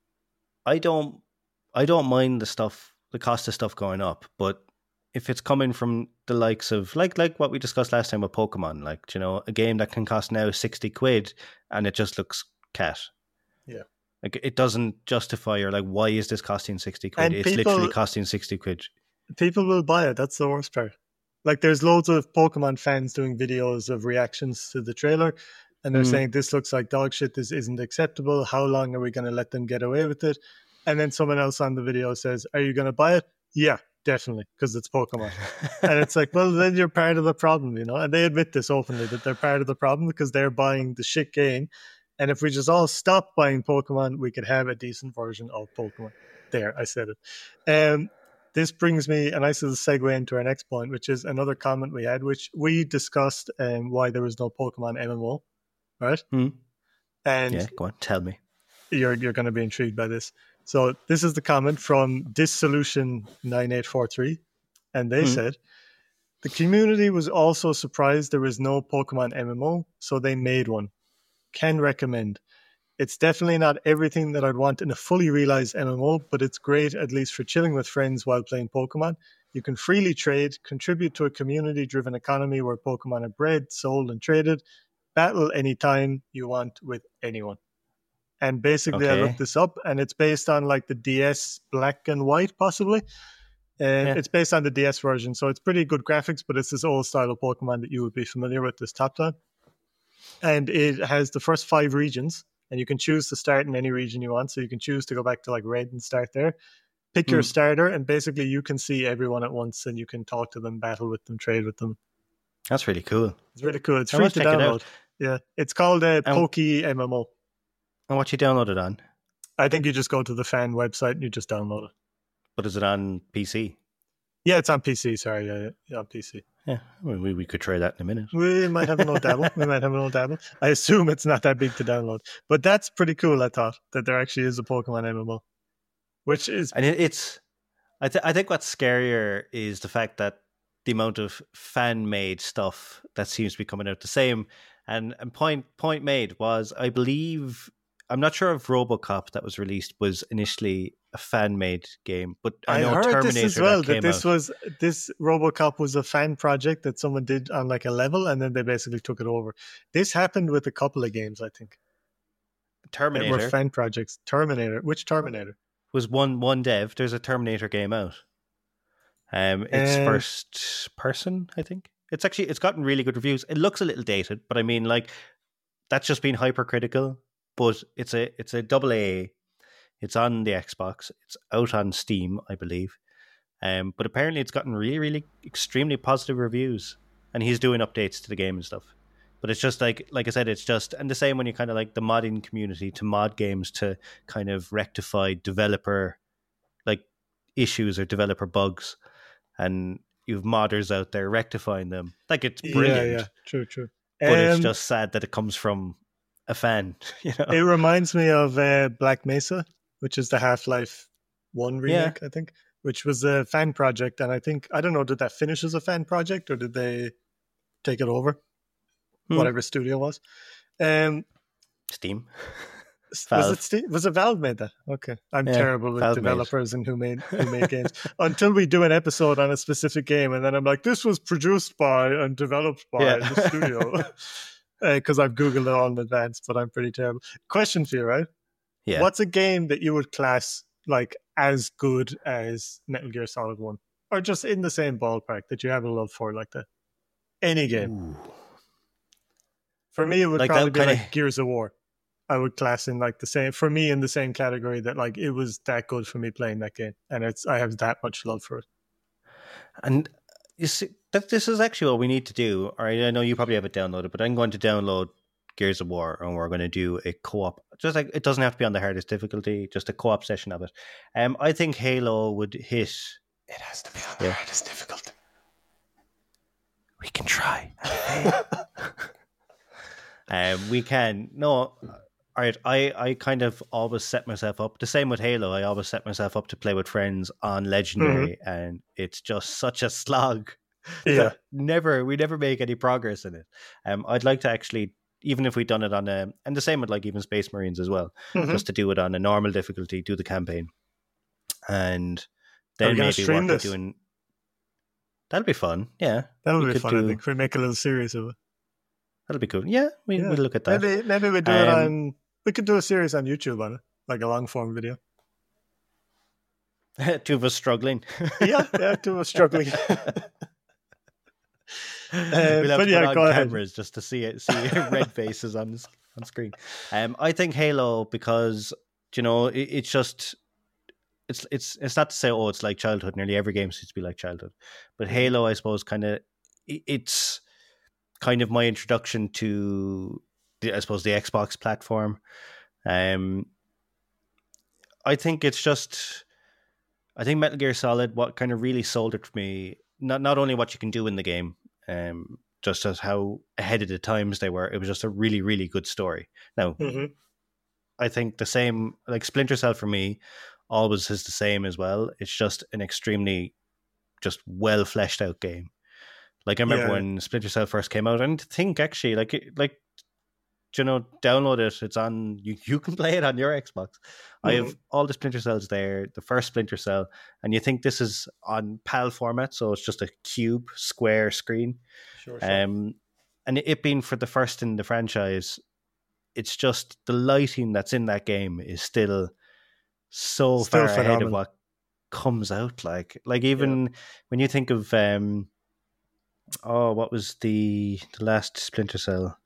I don't, I don't mind the stuff, the cost of stuff going up, but if it's coming from the likes of like like what we discussed last time with Pokemon, like you know, a game that can cost now sixty quid and it just looks cat. Yeah. Like it doesn't justify or like why is this costing sixty quid? And It's people- literally costing sixty quid. People will buy it. That's the worst part. Like there's loads of Pokemon fans doing videos of reactions to the trailer, and they're Mm. saying this looks like dog shit. This isn't acceptable. How long are we going to let them get away with it? And then someone else on the video says, "Are you going to buy it?" Yeah, definitely, because it's Pokemon. And it's like, well, then you're part of the problem, you know. And they admit this openly that they're part of the problem because they're buying the shit game. And if we just all stop buying Pokemon, we could have a decent version of Pokemon. There, I said it. Um, this brings me a nice little segue into our next point, which is another comment we had, which we discussed um, why there was no Pokemon M M O, right? Hmm. And Yeah, go on, tell me. you're you're going to be intrigued by this. So this is the comment from Dissolution nine eight four three, and they Hmm. said the community was also surprised there was no Pokemon M M O, so they made one. Can recommend. It's definitely not everything that I'd want in a fully realized M M O, but it's great at least for chilling with friends while playing Pokemon. You can freely trade, contribute to a community-driven economy where Pokemon are bred, sold, and traded, battle anytime you want with anyone. And basically, I Okay. looked this up, and it's based on like the D S Black and White, possibly. And Yeah. it's based on the D S version, so it's pretty good graphics, but it's this old style of Pokemon that you would be familiar with, this top down. And it has the first five regions, and you can choose to start in any region you want. So you can choose to go back to like red and start there. Pick your Hmm. starter, and basically you can see everyone at once, and you can talk to them, battle with them, trade with them. That's really cool. It's really cool. It's I free must to check it download. out. Yeah, it's called uh, And- Poke M M O. And what you downloaded on? I think you just go to the fan website and you just download it. But is it on P C? Yeah, it's on P C. Sorry, yeah, yeah, yeah, on P C. Yeah, well, we we could try that in a minute. We might have an old dabble. We might have an old dabble. I assume it's not that big to download, but that's pretty cool. I thought that there actually is a Pokemon M M O, which is And it, it's, I, th- I think what's scarier is the fact that the amount of fan made stuff that seems to be coming out the same. And and point point made was, I believe, I'm not sure if RoboCop that was released was initially a fan made game, but I, I know heard Terminator this as well. that That came this out. was this RoboCop was a fan project that someone did on like a level, and then they basically took it over. This happened with a couple of games, I think. That were Terminator fan projects. Terminator. Which Terminator? was one one dev. There's a Terminator game out. Um, it's Uh, first person, I think. It's actually it's gotten really good reviews. It looks a little dated, but I mean, like, that's just being hypercritical. But it's a it's a double A. It's on the Xbox. It's out on Steam, I believe. Um, but apparently, it's gotten really, really extremely positive reviews, and he's doing updates to the game and stuff. But it's just like, like I said, it's just, and the same when you kind of like the modding community to mod games to kind of rectify developer like issues or developer bugs, and you've modders out there rectifying them. Like, it's brilliant, Yeah, yeah. True, true. but it's Um, just sad that it comes from a fan. You know, It reminds me of uh, Black Mesa, which is the Half-Life one remake, I think, which was a fan project. And I think, I don't know, did that finish as a fan project or did they take it over? Hmm. Whatever studio was. Um, Steam. was Valve. it Steve? Was it Valve made that? Okay. I'm Yeah, terrible with Valve made it. developers and who made who made games. Until we do an episode on a specific game, and then I'm like, this was produced by and developed by Yeah. the studio. Because I've Googled it all in advance, but I'm pretty terrible. Question for you, right? Yeah. What's a game that you would class like as good as Metal Gear Solid one? Or just in the same ballpark that you have a love for like that? Any game. Ooh. For me, it would Like probably that be kinda- like Gears of War. I would class in like the same, for me, in the same category that like it was that good for me playing that game. And it's I have that much love for it. And you see, that this is actually what we need to do. All right, I know you probably have it downloaded, but I'm going to download Gears of War, and we're going to do a co-op. Just like, it doesn't have to be on the hardest difficulty, just a co-op session of it. Um, I think Halo would hit. It has to be on the Yeah. hardest difficult. We can try. um, we can no. All right, I, I kind of always set myself up the same with Halo. I always set myself up to play with friends on Legendary, and it's just such a slog. Yeah. that never we never make any progress in it. Um, I'd like to actually, even if we'd done it on a, and the same with like even Space Marines as well, Mhm. just to do it on a normal difficulty, do the campaign, and Are we then gonna maybe stream work at this? doing. That'll be fun. Yeah, That would we be could fun. I do- think we make a little series of it. that'll be cool. Yeah, we Yeah. we'll look at that. Maybe maybe we do it Um, on. We could do a series on YouTube on it, like a long form video. Two of us struggling. Yeah, yeah, two of us struggling. we'll have but to yeah, put on go ahead. cameras just to see it, see red faces on the, on screen. Um, I think Halo, because you know it, it's just it's it's it's not to say oh it's like childhood. Nearly every game seems to be like childhood, but Halo, I suppose, kind of it, it's kind of my introduction to the, I suppose the Xbox platform. Um, I think it's just. I think Metal Gear Solid, what kind of really sold it for me, not not only what you can do in the game, um, just as how ahead of the times they were. It was just a really, really good story. Now, Mhm. I think the same, like Splinter Cell for me, always is the same as well. It's just an extremely, just well fleshed out game. Like I remember Yeah. when Splinter Cell first came out, and to think actually, like it- like you know, download it. It's on. You you can play it on your Xbox. Mm-hmm. I have all the Splinter Cells there. The first Splinter Cell, and you think this is on PAL format, so it's just a cube square screen. Sure. sure. Um, and it being for the first in the franchise, it's just the lighting that's in that game is still so still far phenomenal. ahead of what comes out. Like, like even yeah. when you think of um, oh, what was the the last Splinter Cell?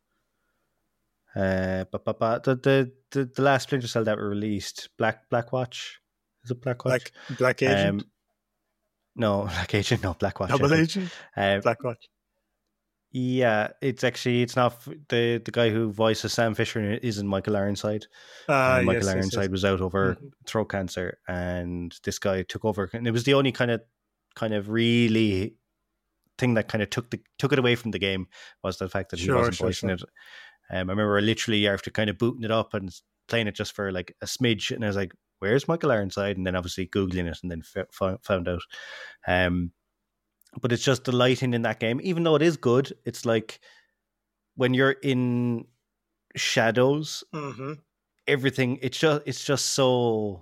Uh, but, but, but the, the the the last Splinter Cell that were released, Black Black Watch, is it Black Watch? Black Black Agent. Um, no, Black Agent, no Black Watch. Double Agent. Uh, Black Watch. Yeah, it's actually it's not the the guy who voices Sam Fisher isn't Michael Ironside. Uh, uh, Michael yes, Ironside yes, yes. was out over mm-hmm. throat cancer, and this guy took over, and it was the only kind of kind of really thing that kind of took the took it away from the game was the fact that he sure, wasn't sure, voicing sure. it. Um, I remember literally after kind of booting it up and playing it just for like a smidge, and I was like, "Where's Michael Ironside?" And then obviously googling it, and then f- found out. Um, but it's just the lighting in that game, even though it is good. It's like when you're in shadows, mm-hmm. everything. It's just it's just so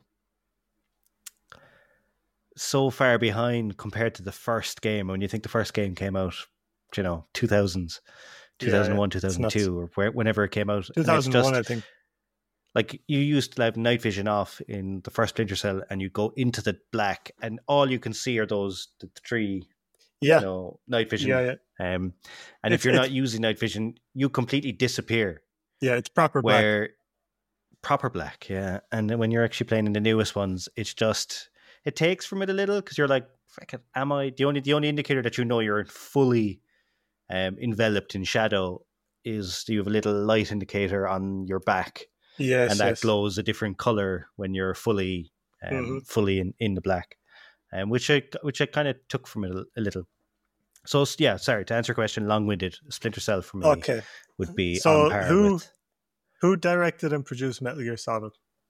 so far behind compared to the first game. When you think the first game came out, you know, two thousands. two thousand one, yeah, yeah. two thousand two, or where, whenever it came out. two thousand one, just, I think. Like, you used to have night vision off in the first Splinter Cell, and you go into the black, and all you can see are those the three, yeah. you know, night vision. Yeah, yeah. Um, and It's- if you're it's- not using night vision, you completely disappear. Yeah, it's proper black. Where proper black, yeah. And then when you're actually playing in the newest ones, it's just it takes from it a little because you're like, "Frick, am I the only the only indicator that you know you're fully um, enveloped in shadow is you have a little light indicator on your back, Yes, and that yes. glows a different color when you're fully um, Mhm. fully in, in the black, um, which I which I kind of took from it a, a little. So yeah, sorry to answer your question, long-winded. Splinter Cell for me Okay. would be So on par who- with. Who directed and produced Metal Gear Solid?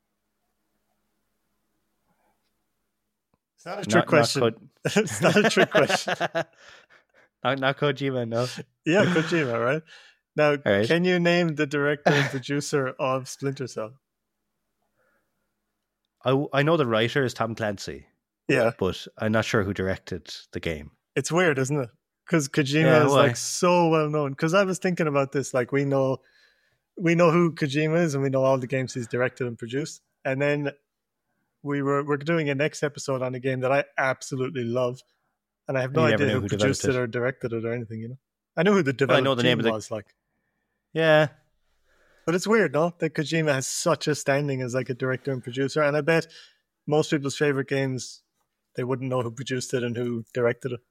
It's not a trick Not- not question. Ko- It's not a trick question. not, not Kojima, no. Yeah, Kojima, right? Now, right. can you name the director and producer of Splinter Cell? I, I know the writer is Tom Clancy, Yeah, but I'm not sure who directed the game. it's weird, isn't it? Because Kojima Yeah, is why? like so well known. Because I was thinking about this, like we know, we know who Kojima is, and we know all the games he's directed and produced. And then we were we're doing a next episode on a game that I absolutely love, and I have no You never idea knew who, who produced developed it it. or directed it or anything. You know, I know who the Well, I developer know the name of the- was, like, Yeah, but it's weird, no? That Kojima has such a standing as like a director and producer, and I bet most people's favorite games, they wouldn't know who produced it and who directed it.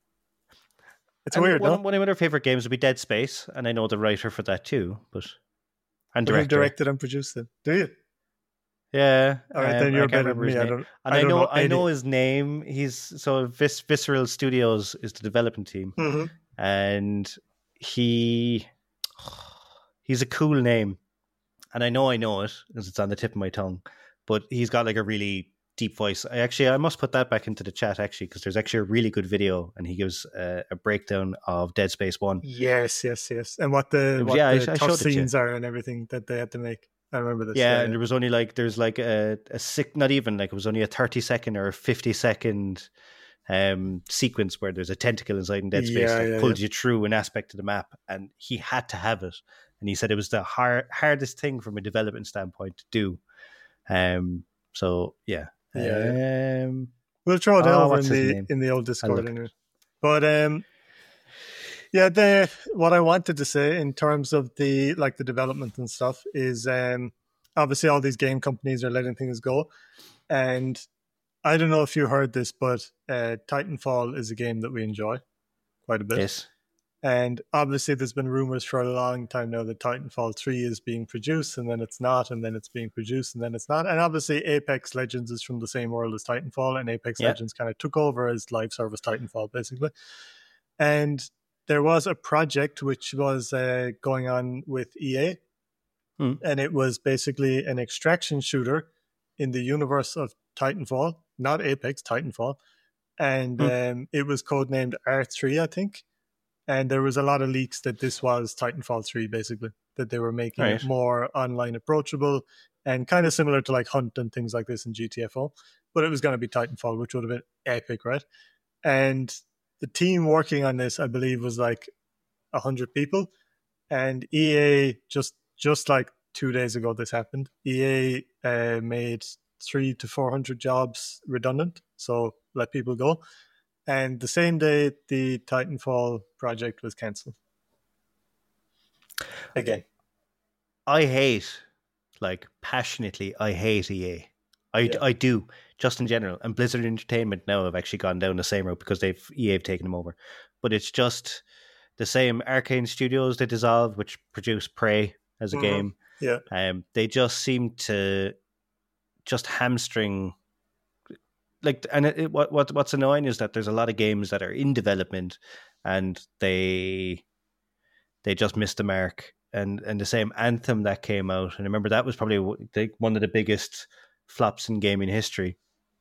It's And weird, one, no? one of my other favorite games would be Dead Space, and I know the writer for that too. But and But who director, directed and produced it? Do you? yeah. All right, um, then I you're can't better than remember his me. I name. don't. And I, I, don't know, know. I know his name. He's so Vis- Visceral Studios is the development team, hmm and he he's a cool name, and I know I know it because it's on the tip of my tongue. But he's got like a really deep voice. I actually I must put that back into the chat actually because there's actually a really good video, and he gives uh, a breakdown of Dead Space One. Yes, yes, yes. And what the, what Yeah, I- the I tough showed it to you. scenes are and everything that they had to make. I remember this. Yeah, and there was only like there's like a a sick not even like it was only a thirty second or a fifty second um sequence where there's a tentacle inside in Dead Space Yeah, that yeah, pulls you through an aspect of the map, and he had to have it, and he said it was the hard, hardest thing from a development standpoint to do. Um, so yeah, Yeah, um, We'll throw it Oh, over in what's his the name? in the old Discord look. anyway. But um, yeah, the what I wanted to say in terms of the like the development and stuff is um, obviously all these game companies are letting things go, and I don't know if you heard this, but uh, Titanfall is a game that we enjoy quite a bit. yes, And obviously, there's been rumors for a long time now that Titanfall three is being produced, and then it's not, and then it's being produced, and then it's not. And obviously, Apex Legends is from the same world as Titanfall, and Apex Yeah. Legends kind of took over as live service Titanfall, basically. And there was a project which was uh, going on with E A, Hmm. and it was basically an extraction shooter in the universe of Titanfall, not Apex, Titanfall. And Hmm. um, it was codenamed R three, I think. and there was a lot of leaks that this was Titanfall three, basically, that they were making Right. it more online approachable and kind of similar to like Hunt and things like this in G T F O, but it was going to be Titanfall, which would have been epic, right? And the team working on this, I believe, was like one hundred people, and E A just just like two days ago this happened. E A uh, made three to four hundred jobs redundant, so let people go. And the same day, the Titanfall project was cancelled. Again, I hate, like, passionately, I hate E A. I, Yeah. I do, just in general. And Blizzard Entertainment now have actually gone down the same route because they've E A have taken them over. But it's just the same. Arcane Studios, they dissolved, which produced Prey as a Mhm. game. yeah, Um, they just seem to just hamstring. Like, and it, it, what what what's annoying is that there's a lot of games that are in development, and they they just missed the mark. And and the same Anthem that came out, and I remember that was probably w- the- one of the biggest flops in gaming history.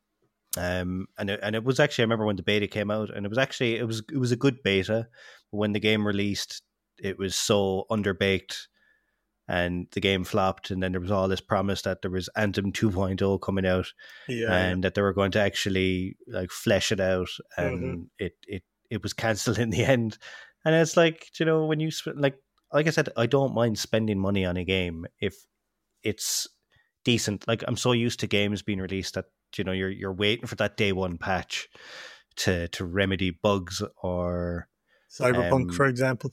Um, and it, and it was actually, I remember when the beta came out, and it was actually it was it was a good beta. But when the game released, it was so underbaked, and the game flopped. And then there was all this promise that there was Anthem two point oh coming out, yeah, and that they were going to actually like flesh it out, and Mhm. it it it was cancelled in the end. And it's like, you know, when you sp- like like I said, I don't mind spending money on a game if it's decent. Like, I'm so used to games being released that, you know, you're you're waiting for that day one patch to to remedy bugs or Cyberpunk, um, for example.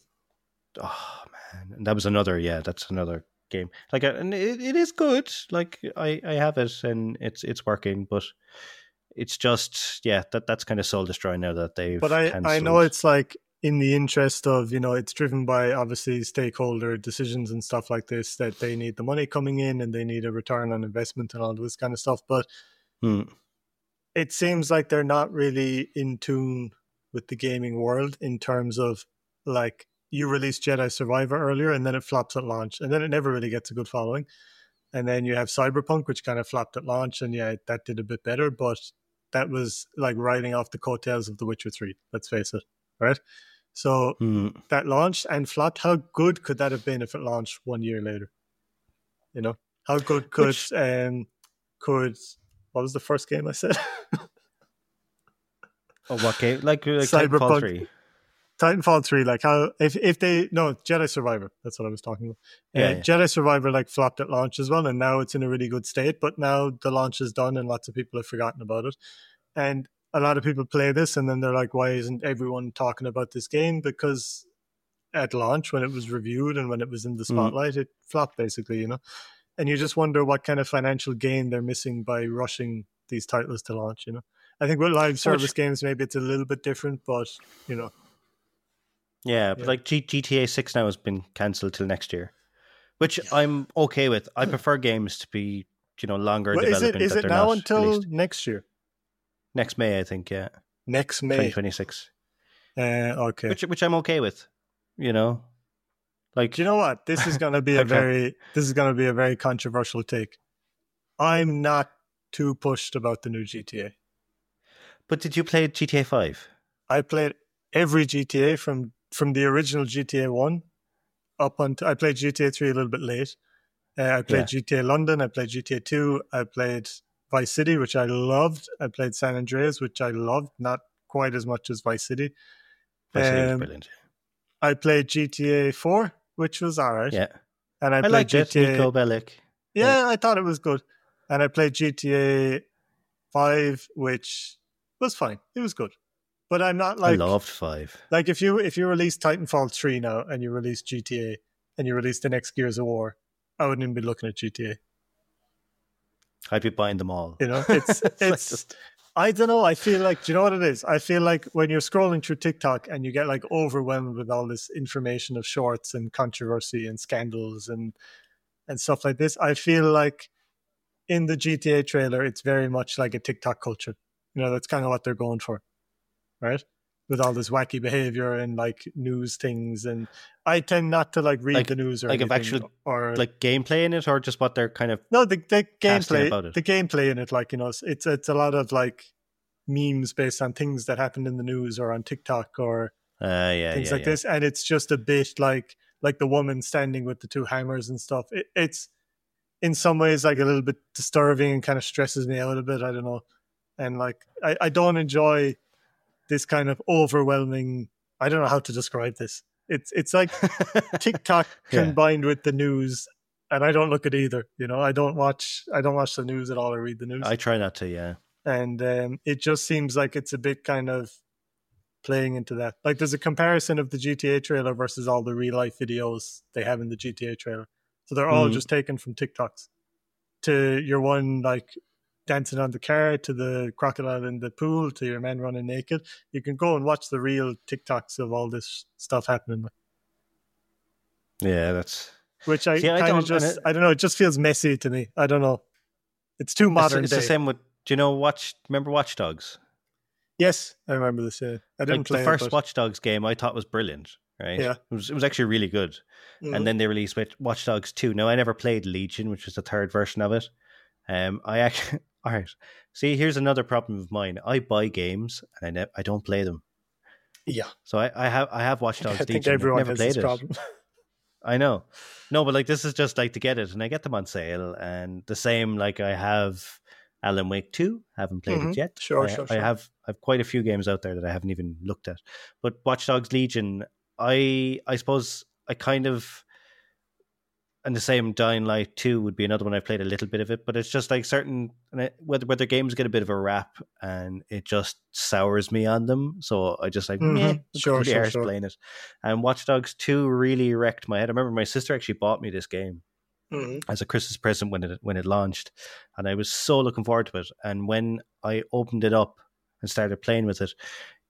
oh man, and that was another yeah, that's another game. Like, uh, and it, it is good. Like, I I have it and it's it's working, but it's just yeah, that that's kind of soul destroying now that they've But I, cancelled. I know it's like in the interest of, you know, it's driven by obviously stakeholder decisions and stuff like this, that they need the money coming in and they need a return on investment and all this kind of stuff. But Hmm. it seems like they're not really in tune with the gaming world in terms of, like, you released Jedi Survivor earlier and then it flops at launch and then it never really gets a good following. And then you have Cyberpunk, which kind of flopped at launch, and yeah, that did a bit better, but that was like riding off the coattails of The Witcher three, let's face it, right? So Hmm. that launched and flopped. How good could that have been if it launched one year later? You know, how good could Which- um could what was the first game I said? Oh, what game? Like, like Cyberpunk. Titanfall three. Titanfall three, like how if if they no Jedi Survivor, that's what I was talking about. Yeah, uh, yeah. Jedi Survivor like flopped at launch as well, and now it's in a really good state. But now the launch is done, and lots of people have forgotten about it. And a lot of people play this, and then they're like, "Why isn't everyone talking about this game?" Because at launch, when it was reviewed and when it was in the spotlight, it flopped basically, you know. And you just wonder what kind of financial gain they're missing by rushing these titles to launch. You know, I think with live service games, maybe it's a little bit different, but you know. Yeah, but Yeah. like G- GTA six now has been cancelled till next year, which I'm okay with. I prefer games to be, you know, longer Well, is it development. is that it they're now not until released. next year? Next May, I think. Yeah, Next May. twenty twenty-six. Uh, okay. Which which I'm okay with. You know, like, Do you know what? This is going to be a Okay. very this is going to be a very controversial take. I'm not too pushed about the new G T A. But did you play G T A five? I played every G T A from from the original G T A one up until I played G T A three a little bit late. Uh, I played Yeah. G T A London. I played G T A two. I played Vice City, which I loved. I played San Andreas, which I loved, not quite as much as Vice City. Vice City was Um, brilliant. I played G T A four, which was all right. Yeah, And I, I, played liked it. G T A. Nico Bellic. Yeah, I thought it was good. And I played G T A five, which was fine. It was good. But I'm not like I loved five. like if you if you release Titanfall three now and you release G T A and you release the next Gears of War, I wouldn't even be looking at G T A. I'd be buying them all. You know, it's like it's just- I don't know. I feel like, do you know what it is? I feel like when you're scrolling through TikTok and you get like overwhelmed with all this information of shorts and controversy and scandals and and stuff like this, I feel like in the G T A trailer, it's very much like a TikTok culture. You know, that's kind of what they're going for, right? With all this wacky behavior and like news things, and I tend not to like read Like- the news or like of anything, actual, or like gameplay in it, or just what they're kind of no, the, the casting gameplay, about it. the gameplay in it, like, you know, it's, it's it's a lot of like memes based on things that happened in the news or on TikTok or Uh, yeah, things yeah, like yeah. this, and it's just a bit like like the woman standing with the two hammers and stuff. It, it's in some ways like a little bit disturbing and kind of stresses me out a bit. I don't know, and like I, I don't enjoy this kind of overwhelming. I don't know how to describe this. It's it's like TikTok Yeah. combined with the news, and I don't look at either. You know, I don't watch I don't watch the news at all or read the news. I try not to, yeah. And um, it just seems like it's a bit kind of playing into that. Like there's a comparison of the G T A trailer versus all the real life videos they have in the G T A trailer. So they're all Mhm. just taken from TikToks. To your one like dancing on the car, to the crocodile in the pool, to your men running naked. You can go and watch the real TikToks of all this stuff happening. Yeah, that's... Which I See, I kind of don't- just, and it- I don't know, it just feels messy to me. I don't know. It's too It's, modern it's day. the same with... Do you know, watch? remember Watch Dogs? Yes, I remember this. Yeah. I didn't Like, play the first it, but Watch Dogs game I thought was brilliant, right? Yeah. It was, it was actually really good. Mhm. And then they released Watch- Watch Dogs two. Now, I never played Legion, which was the third version of it. Um, I actually... All right. See, here's another problem of mine. I buy games, and I, ne- I don't play them. yeah, So I, I have I have Watch I Dogs think Legion. I've everyone never has played this it. problem. I know. No, but like this is just like to get it, and I get them on sale, and the same like I have Alan Wake two, haven't played Mhm. it yet. Sure, I, sure, I sure. have I've quite a few games out there that I haven't even looked at. But Watch Dogs Legion, I I suppose I kind of, and the same Dying Light two would be another one. I played a little bit of it, but it's just like certain and it, whether whether games get a bit of a rap, and it just sours me on them. So I just like Mhm. meh, Sure, really sure, arse sure. playing it. And Watch Dogs two really wrecked my head. I remember my sister actually bought me this game Mhm. as a Christmas present when it when it launched, and I was so looking forward to it. And when I opened it up and started playing with it,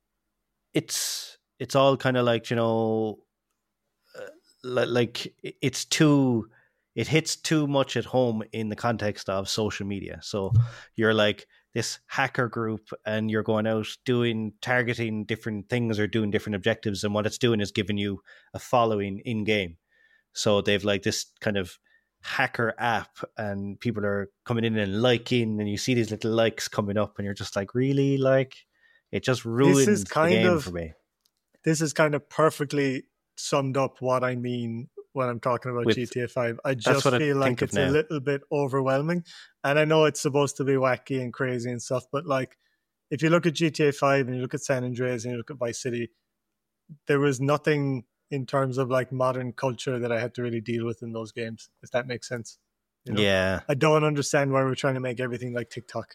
it's it's all kind of like, you know, uh, li- like it- it's too it hits too much at home in the context of social media. So you're like this hacker group, and you're going out doing targeting different things or doing different objectives, and what it's doing is giving you a following in game. So they've like this kind of hacker app, and people are coming in and liking, and you see these little likes coming up, and you're just like, really? Like, it just ruins kind the game of- for me. This is kind of perfectly summed up what I mean when I'm talking about With- G T A five. I just what I feel like think of it's a now. little bit overwhelming. And I know it's supposed to be wacky and crazy and stuff, but like if you look at G T A five and you look at San Andreas and you look at Vice City, there was nothing in terms of like modern culture that I had to really deal with in those games, if that makes sense. You know? Yeah. I don't understand why we're trying to make everything like TikTok.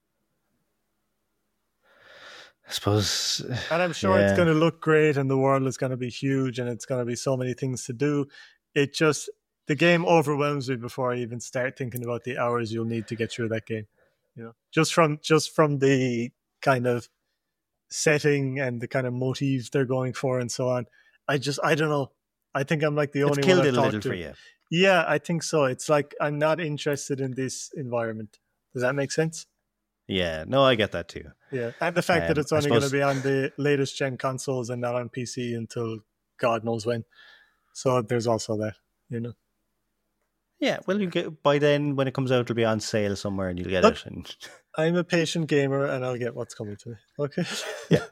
I suppose. And I'm sure it's yeah. going to look great and the world is going to be huge and it's going to be so many things to do. It just, the game overwhelms me before I even start thinking about the hours you'll need to get through that game. You know, just from, just from the kind of setting and the kind of motifs they're going for and so on. I just, I don't know. I think I'm like the It's only killed one it I've a talked little to. for you. Yeah, I think so. It's like, I'm not interested in this environment. Does that make sense? Yeah. No, I get that too. Yeah, and the fact Um, that it's I only going to suppose- be on the latest gen consoles and not on P C until God knows when. So there's also that, you know. Yeah. Well, you get by then when it comes out, it'll be on sale somewhere, and you'll get Look- it. And I'm a patient gamer, and I'll get what's coming to me. Okay. Yeah.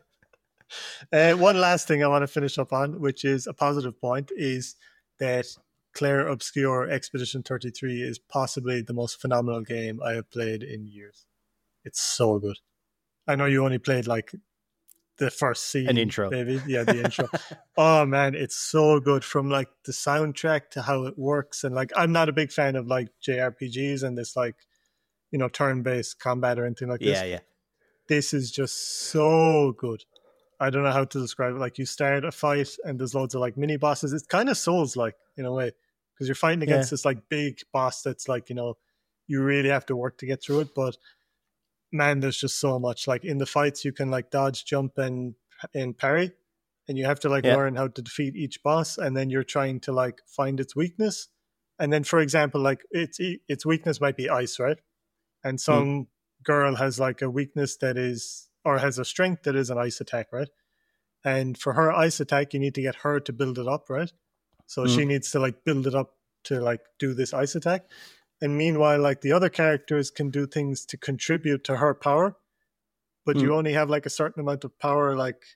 uh, one last thing I want to finish up on, which is a positive point, is that Claire Obscure Expedition thirty-three is possibly the most phenomenal game I have played in years. It's so good. I know you only played like the first scene, An intro. maybe. Yeah, the intro. Oh man, it's so good, from like the soundtrack to how it works. And like, I'm not a big fan of like J R P Gs and this like, you know, turn-based combat or anything like this. yeah, yeah. This is just so good. I don't know how to describe it. Like, you start a fight and there's loads of like mini bosses. It's kind of Souls-like in a way, because you're fighting against Yeah. this like big boss that's like, you know, you really have to work to get through it. But man, there's just so much. Like in the fights, you can like dodge, jump, and and parry, and you have to like Yeah. learn how to defeat each boss. And then you're trying to like find its weakness. And then, for example, like its its weakness might be ice, right? And some girl has like a weakness that is, or has a strength that is an ice attack, right? And for her ice attack, you need to get her to build it up, right? So she needs to like build it up to like do this ice attack. And meanwhile, like the other characters can do things to contribute to her power, but you only have like a certain amount of power, like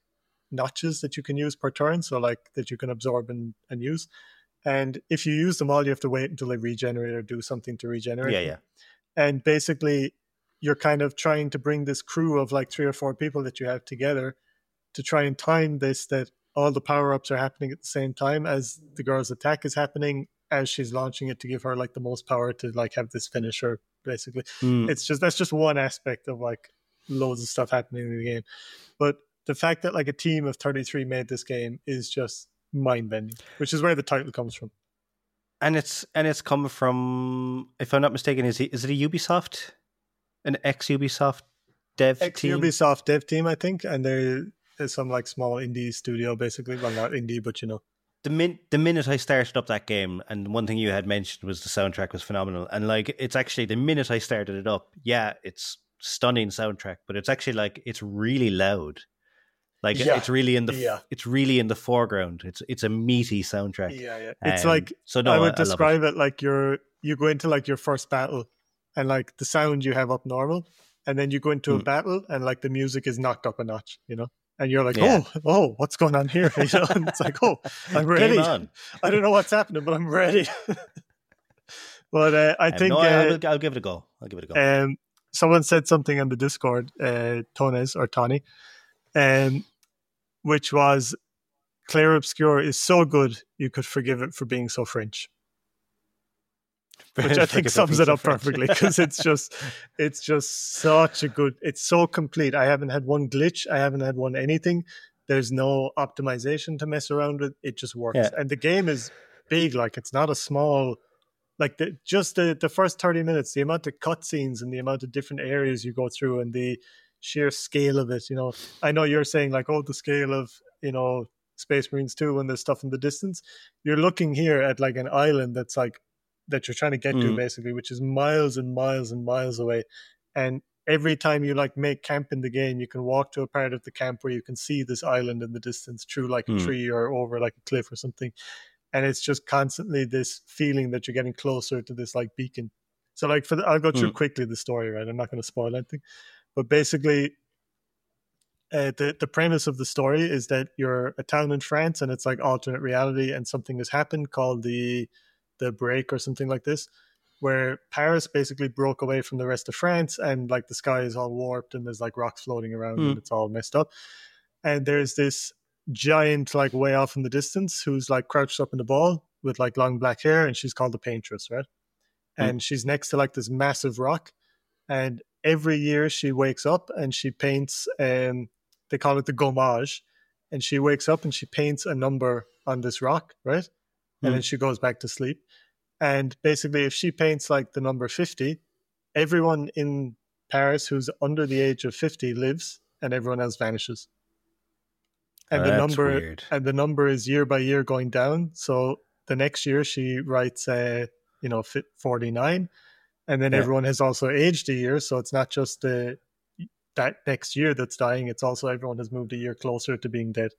notches that you can use per turn, so like that you can absorb and, and use. And if you use them all, you have to wait until they regenerate or do something to regenerate. Yeah, them. yeah. And basically, you're kind of trying to bring this crew of like three or four people that you have together to try and time this, that all the power-ups are happening at the same time as the girl's attack is happening, as she's launching it to give her like the most power to like have this finisher, basically. Mm. It's just, that's just one aspect of like loads of stuff happening in the game. But the fact that like a team of thirty-three made this game is just mind-bending, which is where the title comes from. And it's and it's come from, if I'm not mistaken, is it, is it a Ubisoft, an ex-Ubisoft dev Ex team? Ubisoft dev team, I think, and there is some like small indie studio, basically. Well, not indie, but you know. The min- the minute I started up that game, and one thing you had mentioned was the soundtrack was phenomenal, and like it's actually the minute I started it up, yeah, it's stunning soundtrack, but it's actually like it's really loud. Like Yeah. it's really in the Yeah. it's really in the foreground. It's it's a meaty soundtrack. Yeah, yeah. It's Um, like, so no, I I, would I love it. describe it. like you're you go into like your first battle, and like the sound you have up normal, and then you go into a Mm. battle, and like the music is knocked up a notch, you know, and you're like, Yeah. oh, oh, what's going on here? You know, and it's like, oh, I'm ready. Game on. I don't know what's happening, but I'm ready. But uh, I Um, think no, I, uh, will, I'll give it a go. I'll give it a go. um, someone said something on the Discord, uh, Tones or Tony, um, which was Clair Obscure is so good you could forgive it for being so French, which I think Forgive sums me it for up French. perfectly, because it's just it's just such a good, it's so complete. I haven't had one glitch, I haven't had one anything. There's no optimization to mess around with. It just works. Yeah. And the game is big, like it's not a small, like the, just the, the first thirty minutes, the amount of cutscenes and the amount of different areas you go through and the sheer scale of it. You know, I know you're saying like, oh, the scale of, you know, Space Marines two when there's stuff in the distance. You're looking here at like an island that's like, that you're trying to get to Mm. basically, which is miles and miles and miles away. And every time you like make camp in the game, you can walk to a part of the camp where you can see this island in the distance through like a Mm. tree or over like a cliff or something. And it's just constantly this feeling that you're getting closer to this like beacon. So like for the, I'll go through Mm. quickly the story, right? I'm not going to spoil anything, but basically uh, the, the premise of the story is that you're a town in France and it's like alternate reality, and something has happened called the the break or something like this, where Paris basically broke away from the rest of France, and like the sky is all warped and there's like rocks floating around Mm. and it's all messed up. And there's this giant like way off in the distance who's like crouched up in the ball with like long black hair, and she's called the Paintress, right? Mm. And she's next to like this massive rock, and every year she wakes up and she paints, um they call it the gommage, and she wakes up and she paints a number on this rock, right? And Mm. then she goes back to sleep. And basically, if she paints like the number fifty, everyone in Paris who's under the age of fifty lives, and everyone else vanishes. And the That's number weird. and the number is year by year going down. So the next year she writes, uh, you know, forty-nine, and then Yeah. everyone has also aged a year. So it's not just the that next year that's dying; it's also everyone has moved a year closer to being dead.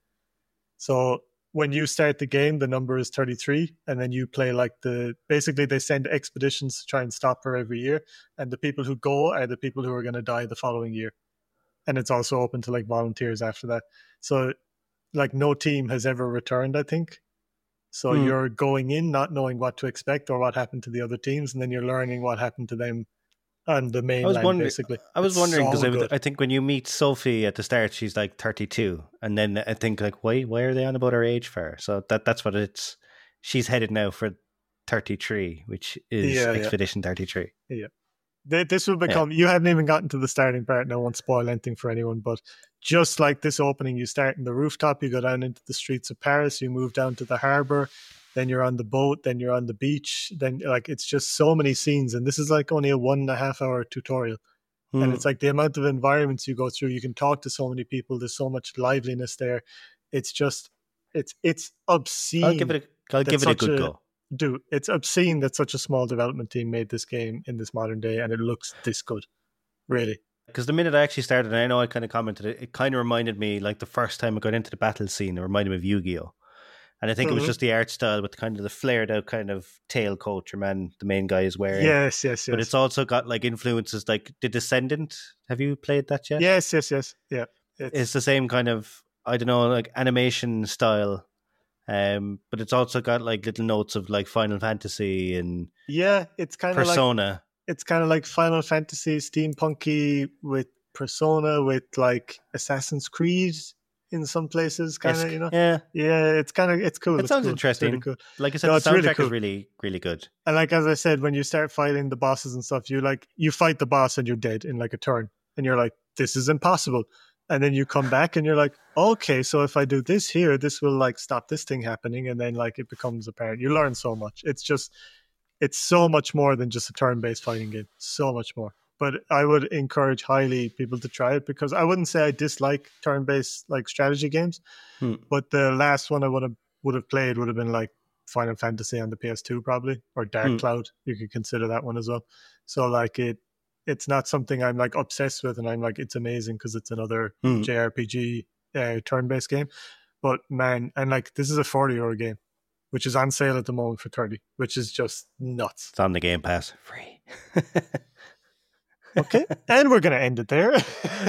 So when you start the game, the number is thirty-three, and then you play like the, basically they send expeditions to try and stop her every year, and the people who go are the people who are going to die the following year. And it's also open to like volunteers after that. So like no team has ever returned, I think. So Hmm. you're going in not knowing what to expect or what happened to the other teams, and then you're learning what happened to them on the mainland, wondering- basically. I was It's wondering because so I, good. I think when you meet Sophie at the start, she's like thirty-two, and then I think like, why why are they on about her age for? So that that's what it's. She's headed now for thirty-three, which is Yeah, yeah. Expedition thirty-three. Th- This will become, you haven't even gotten to the starting part, and I won't spoil anything for anyone, but just like this opening, you start in the rooftop, you go down into the streets of Paris, you move down to the harbour, then you're on the boat, then you're on the beach, then like it's just so many scenes, and this is like only a one and a half hour tutorial. Hmm. And it's like the amount of environments you go through, you can talk to so many people, there's so much liveliness there. It's just, it's it's obscene. I'll give it a I'll That's give it a such good a- go. Dude, it's obscene that such a small development team made this game in this modern day, and it looks this good. Really. Because the minute I actually started, and I know I kind of commented it, it kind of reminded me like the first time I got into the battle scene. It reminded me of Yu-Gi-Oh, and I think it was Mhm. just the art style with kind of the flared out kind of tailcoat your man, the main guy is wearing. Yes, yes, yes. But it's also got like influences like The Descendant. Have you played that yet? Yes, yes, yes. Yeah. It's, It's the same kind of I don't know, like animation style. Um, but it's also got like little notes of like Final Fantasy and Yeah, it's kind of like Persona. it's kind of like Final Fantasy steampunky with Persona with like Assassin's Creed in some places, kind of, Esque. you know. Yeah, Yeah, it's kind of it's cool. it it's sounds cool. interesting. It's really cool. Like I said, No, the it's really soundtrack cool. is really, really good. And like as I said, when you start fighting the bosses and stuff, you like you fight the boss and you're dead in like a turn, and you're like, this is impossible. And then you come back and you're like, okay, so if I do this here, this will like stop this thing happening, and then like it becomes apparent. You learn so much. It's just it's so much more than just a turn-based fighting game. So much more. But I would encourage highly people to try it, because I wouldn't say I dislike turn-based like strategy games, Hmm. but the last one I would have would have played would have been like Final Fantasy on the P S two probably, or Dark Hmm. Cloud. You could consider that one as well. So like it, it's not something I'm like obsessed with, and I'm like it's amazing because it's another Hmm. J R P G uh, turn-based game. But man, and like this is a forty euro game, which is on sale at the moment for thirty, which is just nuts. It's on the Game Pass, free. Okay, and we're gonna end it there.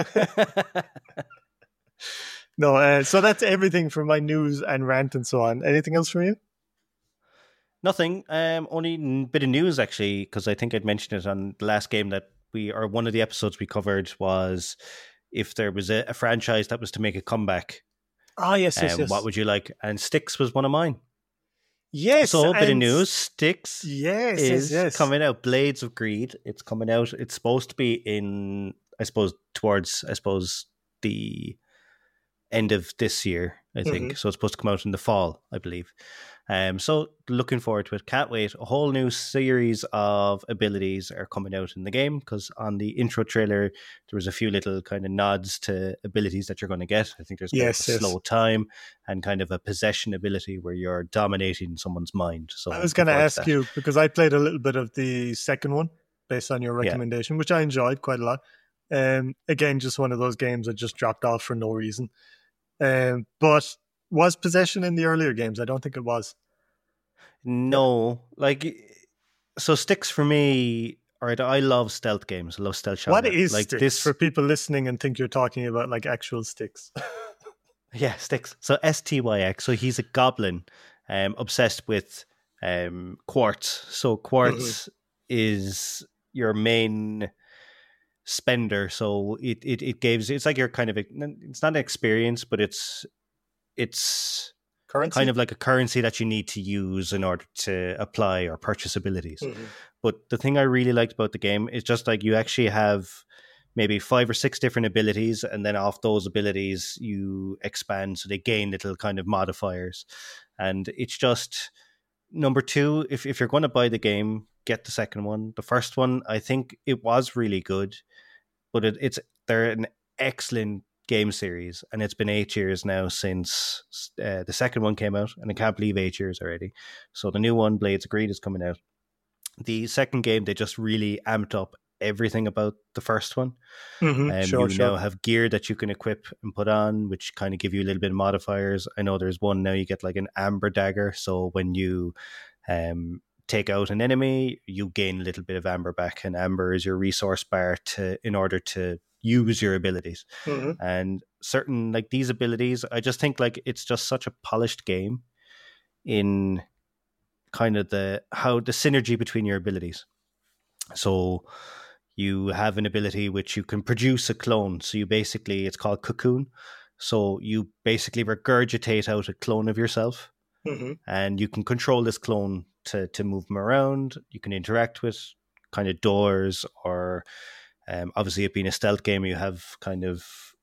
No, uh, so that's everything for my news and rant and so on. Anything else from you? Nothing. Um, only n- bit of news actually, because I think I'd mentioned it on the last game that we, or one of the episodes we covered was if there was a, a franchise that was to make a comeback, Oh yes, yes, um, yes. what would you like? And Styx was one of mine. Yes, So a bit of and- news. Styx Yes, is yes, yes. coming out. Blades of Greed. It's coming out. It's supposed to be in, I suppose, towards, I suppose, the end of this year, I think. Mhm. So it's supposed to come out in the fall, I believe. Um, so looking forward to it. Can't wait. A whole new series of abilities are coming out in the game, because on the intro trailer there was a few little kind of nods to abilities that you're going to get. I think there's kind Yes, of a yes. slow time and kind of a possession ability where you're dominating someone's mind. So I was looking going to forward ask that. you, because I played a little bit of the second one based on your recommendation, which I enjoyed quite a lot. Um, again, just one of those games that just dropped off for no reason. Um, but was possession in the earlier games? I don't think it was. No, like, so Styx for me. All right, I love stealth games. I love stealth genre. What is like sticks this for people listening and think you're talking about like actual sticks? Yeah, Styx. So S T Y X. So he's a goblin, um, obsessed with um quartz. So quartz is your main spender. So it it it gives. It's like your kind of. A, it's not an experience, but it's it's Currency? kind of like a currency that you need to use in order to apply or purchase abilities. Mhm. But the thing I really liked about the game is just like you actually have maybe five or six different abilities, and then off those abilities you expand, so they gain little kind of modifiers. And it's just number two, if, if you're going to buy the game, get the second one. The first one, I think it was really good, but it, it's they're an excellent game series, and it's been eight years now since uh, the second one came out, and I can't believe eight years already. So the new one, Blades of Greed, is coming out. The second game, they just really amped up everything about the first one. Mhm, Um, sure, you sure. now have gear that you can equip and put on, which kind of give you a little bit of modifiers. I know there's one now, you get like an amber dagger, so when you um, take out an enemy, you gain a little bit of amber back, and amber is your resource bar to in order to use your abilities. Mhm. And certain like these abilities, I just think like it's just such a polished game in kind of the how the synergy between your abilities. So you have an ability which you can produce a clone. So you basically, it's called Cocoon. So you basically regurgitate out a clone of yourself, Mhm. and you can control this clone to to move them around. You can interact with kind of doors, or um, obviously it being a stealth game, you have kind of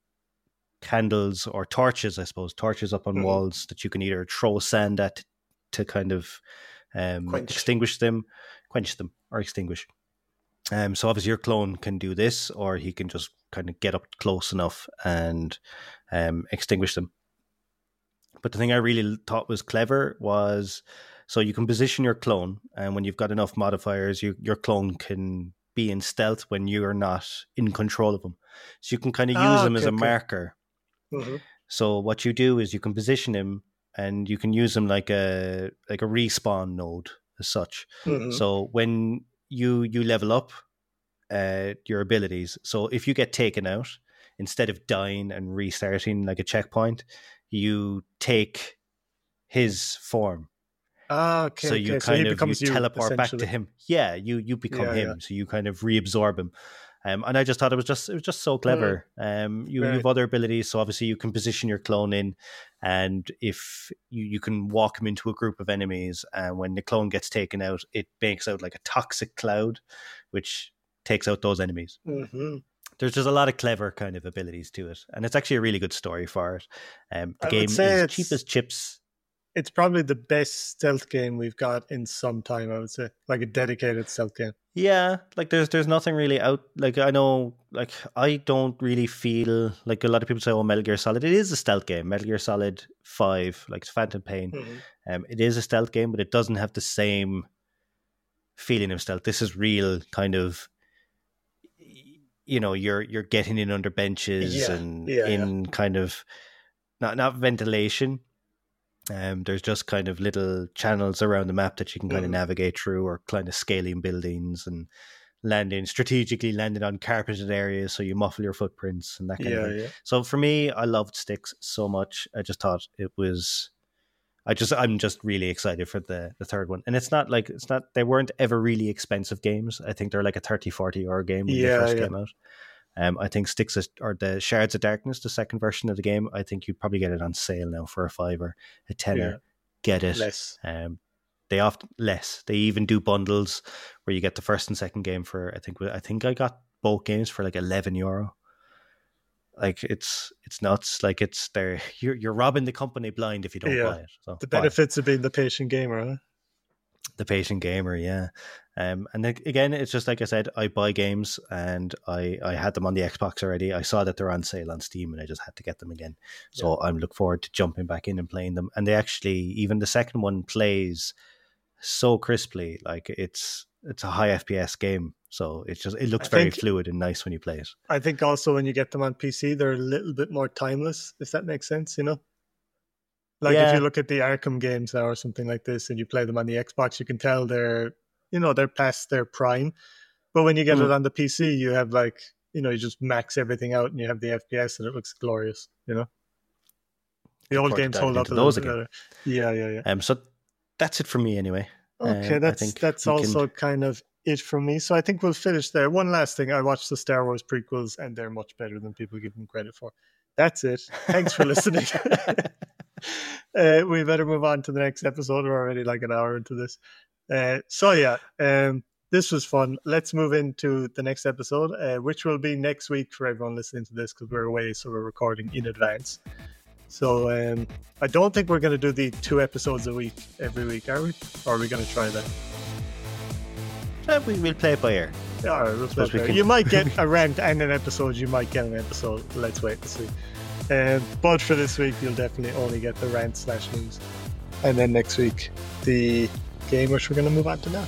candles or torches, I suppose, torches up on Mhm. walls that you can either throw sand at to kind of um, Quench. extinguish them, quench them, or extinguish. Um, so obviously your clone can do this, or he can just kind of get up close enough and um, extinguish them. But the thing I really thought was clever was, so you can position your clone, and when you've got enough modifiers, you, your clone can be in stealth when you're not in control of them. So you can kind of use Ah, him as okay, a okay. marker. Mhm. So what you do is you can position him, and you can use him like a like a respawn node as such. Mhm. So when you you level up uh, your abilities, so if you get taken out, instead of dying and restarting like a checkpoint, you take his form. Ah, okay. So you okay. kind so of you you, teleport back to him. Yeah, you you become Yeah, him. yeah. So you kind of reabsorb him. Um, and I just thought it was just it was just so clever. Um, you, Right. you have other abilities, so obviously you can position your clone in, and if you, you can walk him into a group of enemies, and when the clone gets taken out, it makes out like a toxic cloud, which takes out those enemies. Mm-hmm. There's just a lot of clever kind of abilities to it, and it's actually a really good story for it. Um, the I would game say is it's- cheap as chips. It's probably the best stealth game we've got in some time, I would say. Like a dedicated stealth game. Yeah, like there's there's nothing really out. Like I know, like I don't really feel like a lot of people say, "Oh, Metal Gear Solid." It is a stealth game. Metal Gear Solid Five, like it's Phantom Pain. Mhm. Um, it is a stealth game, but it doesn't have the same feeling of stealth. This is real kind of. You know, you're you're getting in under benches Yeah, and yeah, in kind of not not ventilation. Um, there's just kind of little channels around the map that you can kind Mhm. of navigate through, or kind of scaling buildings and landing strategically landing on carpeted areas, so you muffle your footprints and that kind Yeah, of thing. yeah. So for me, I loved Styx so much. I just thought it was. I just I'm just really excited for the the third one, and it's not like it's not they weren't ever really expensive games. I think they're like a thirty, forty euro game when Yeah, they first yeah. came out. Um, I think Styx is, or the Shards of Darkness, the second version of the game, I think you'd probably get it on sale now for a fiver, a tenner. Yeah. Get it. Less. Um, they often less. They even do bundles where you get the first and second game for. I think I think I got both games for like eleven euro. Like it's it's nuts. Like it's there. You're you're robbing the company blind if you don't Yeah. buy it. So The buy it. benefits of being the patient gamer, huh? The patient gamer, yeah. Um, and then, again, it's just like I said, I buy games, and I, I had them on the Xbox already. I saw that they're on sale on Steam, and I just had to get them again. So I'm look forward to jumping back in and playing them. And they actually, even the second one plays so crisply, like it's it's a high F P S game. So it's just it looks I very think- fluid and nice when you play it. I think also when you get them on P C, they're a little bit more timeless, if that makes sense, you know? Like Yeah. if you look at the Arkham games now or something like this and you play them on the Xbox, you can tell they're, you know, they're past their prime. But when you get Mm. it on the P C, you have like, you know, you just max everything out and you have the F P S and it looks glorious, you know? The Look old forward to games diving hold up into a little those bit again. better. Yeah, yeah, yeah. Um, so that's it for me anyway. Okay, Um, I that's think that's we can- also kind of it from me. So I think we'll finish there. One last thing. I watched the Star Wars prequels and they're much better than people give them credit for. That's it. Thanks for listening. uh, we better move on to the next episode. We're already like an hour into this. Uh, so yeah, um, this was fun. Let's move into the next episode, uh, which will be next week for everyone listening to this because we're away, so we're recording in advance. So um, I don't think we're going to do the two episodes a week every week, are we? Or are we going to try that? Uh, we will play it by ear. Yeah, all right, we'll Suppose play we it. can- You might get a rant and an episode. You might get an episode. Let's wait and see. Um, but for this week, you'll definitely only get the rant slash news. And then next week, the game which we're going to move on to now.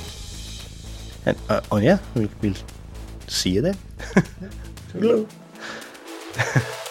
And, uh, oh yeah, we, we'll see you then. Hello.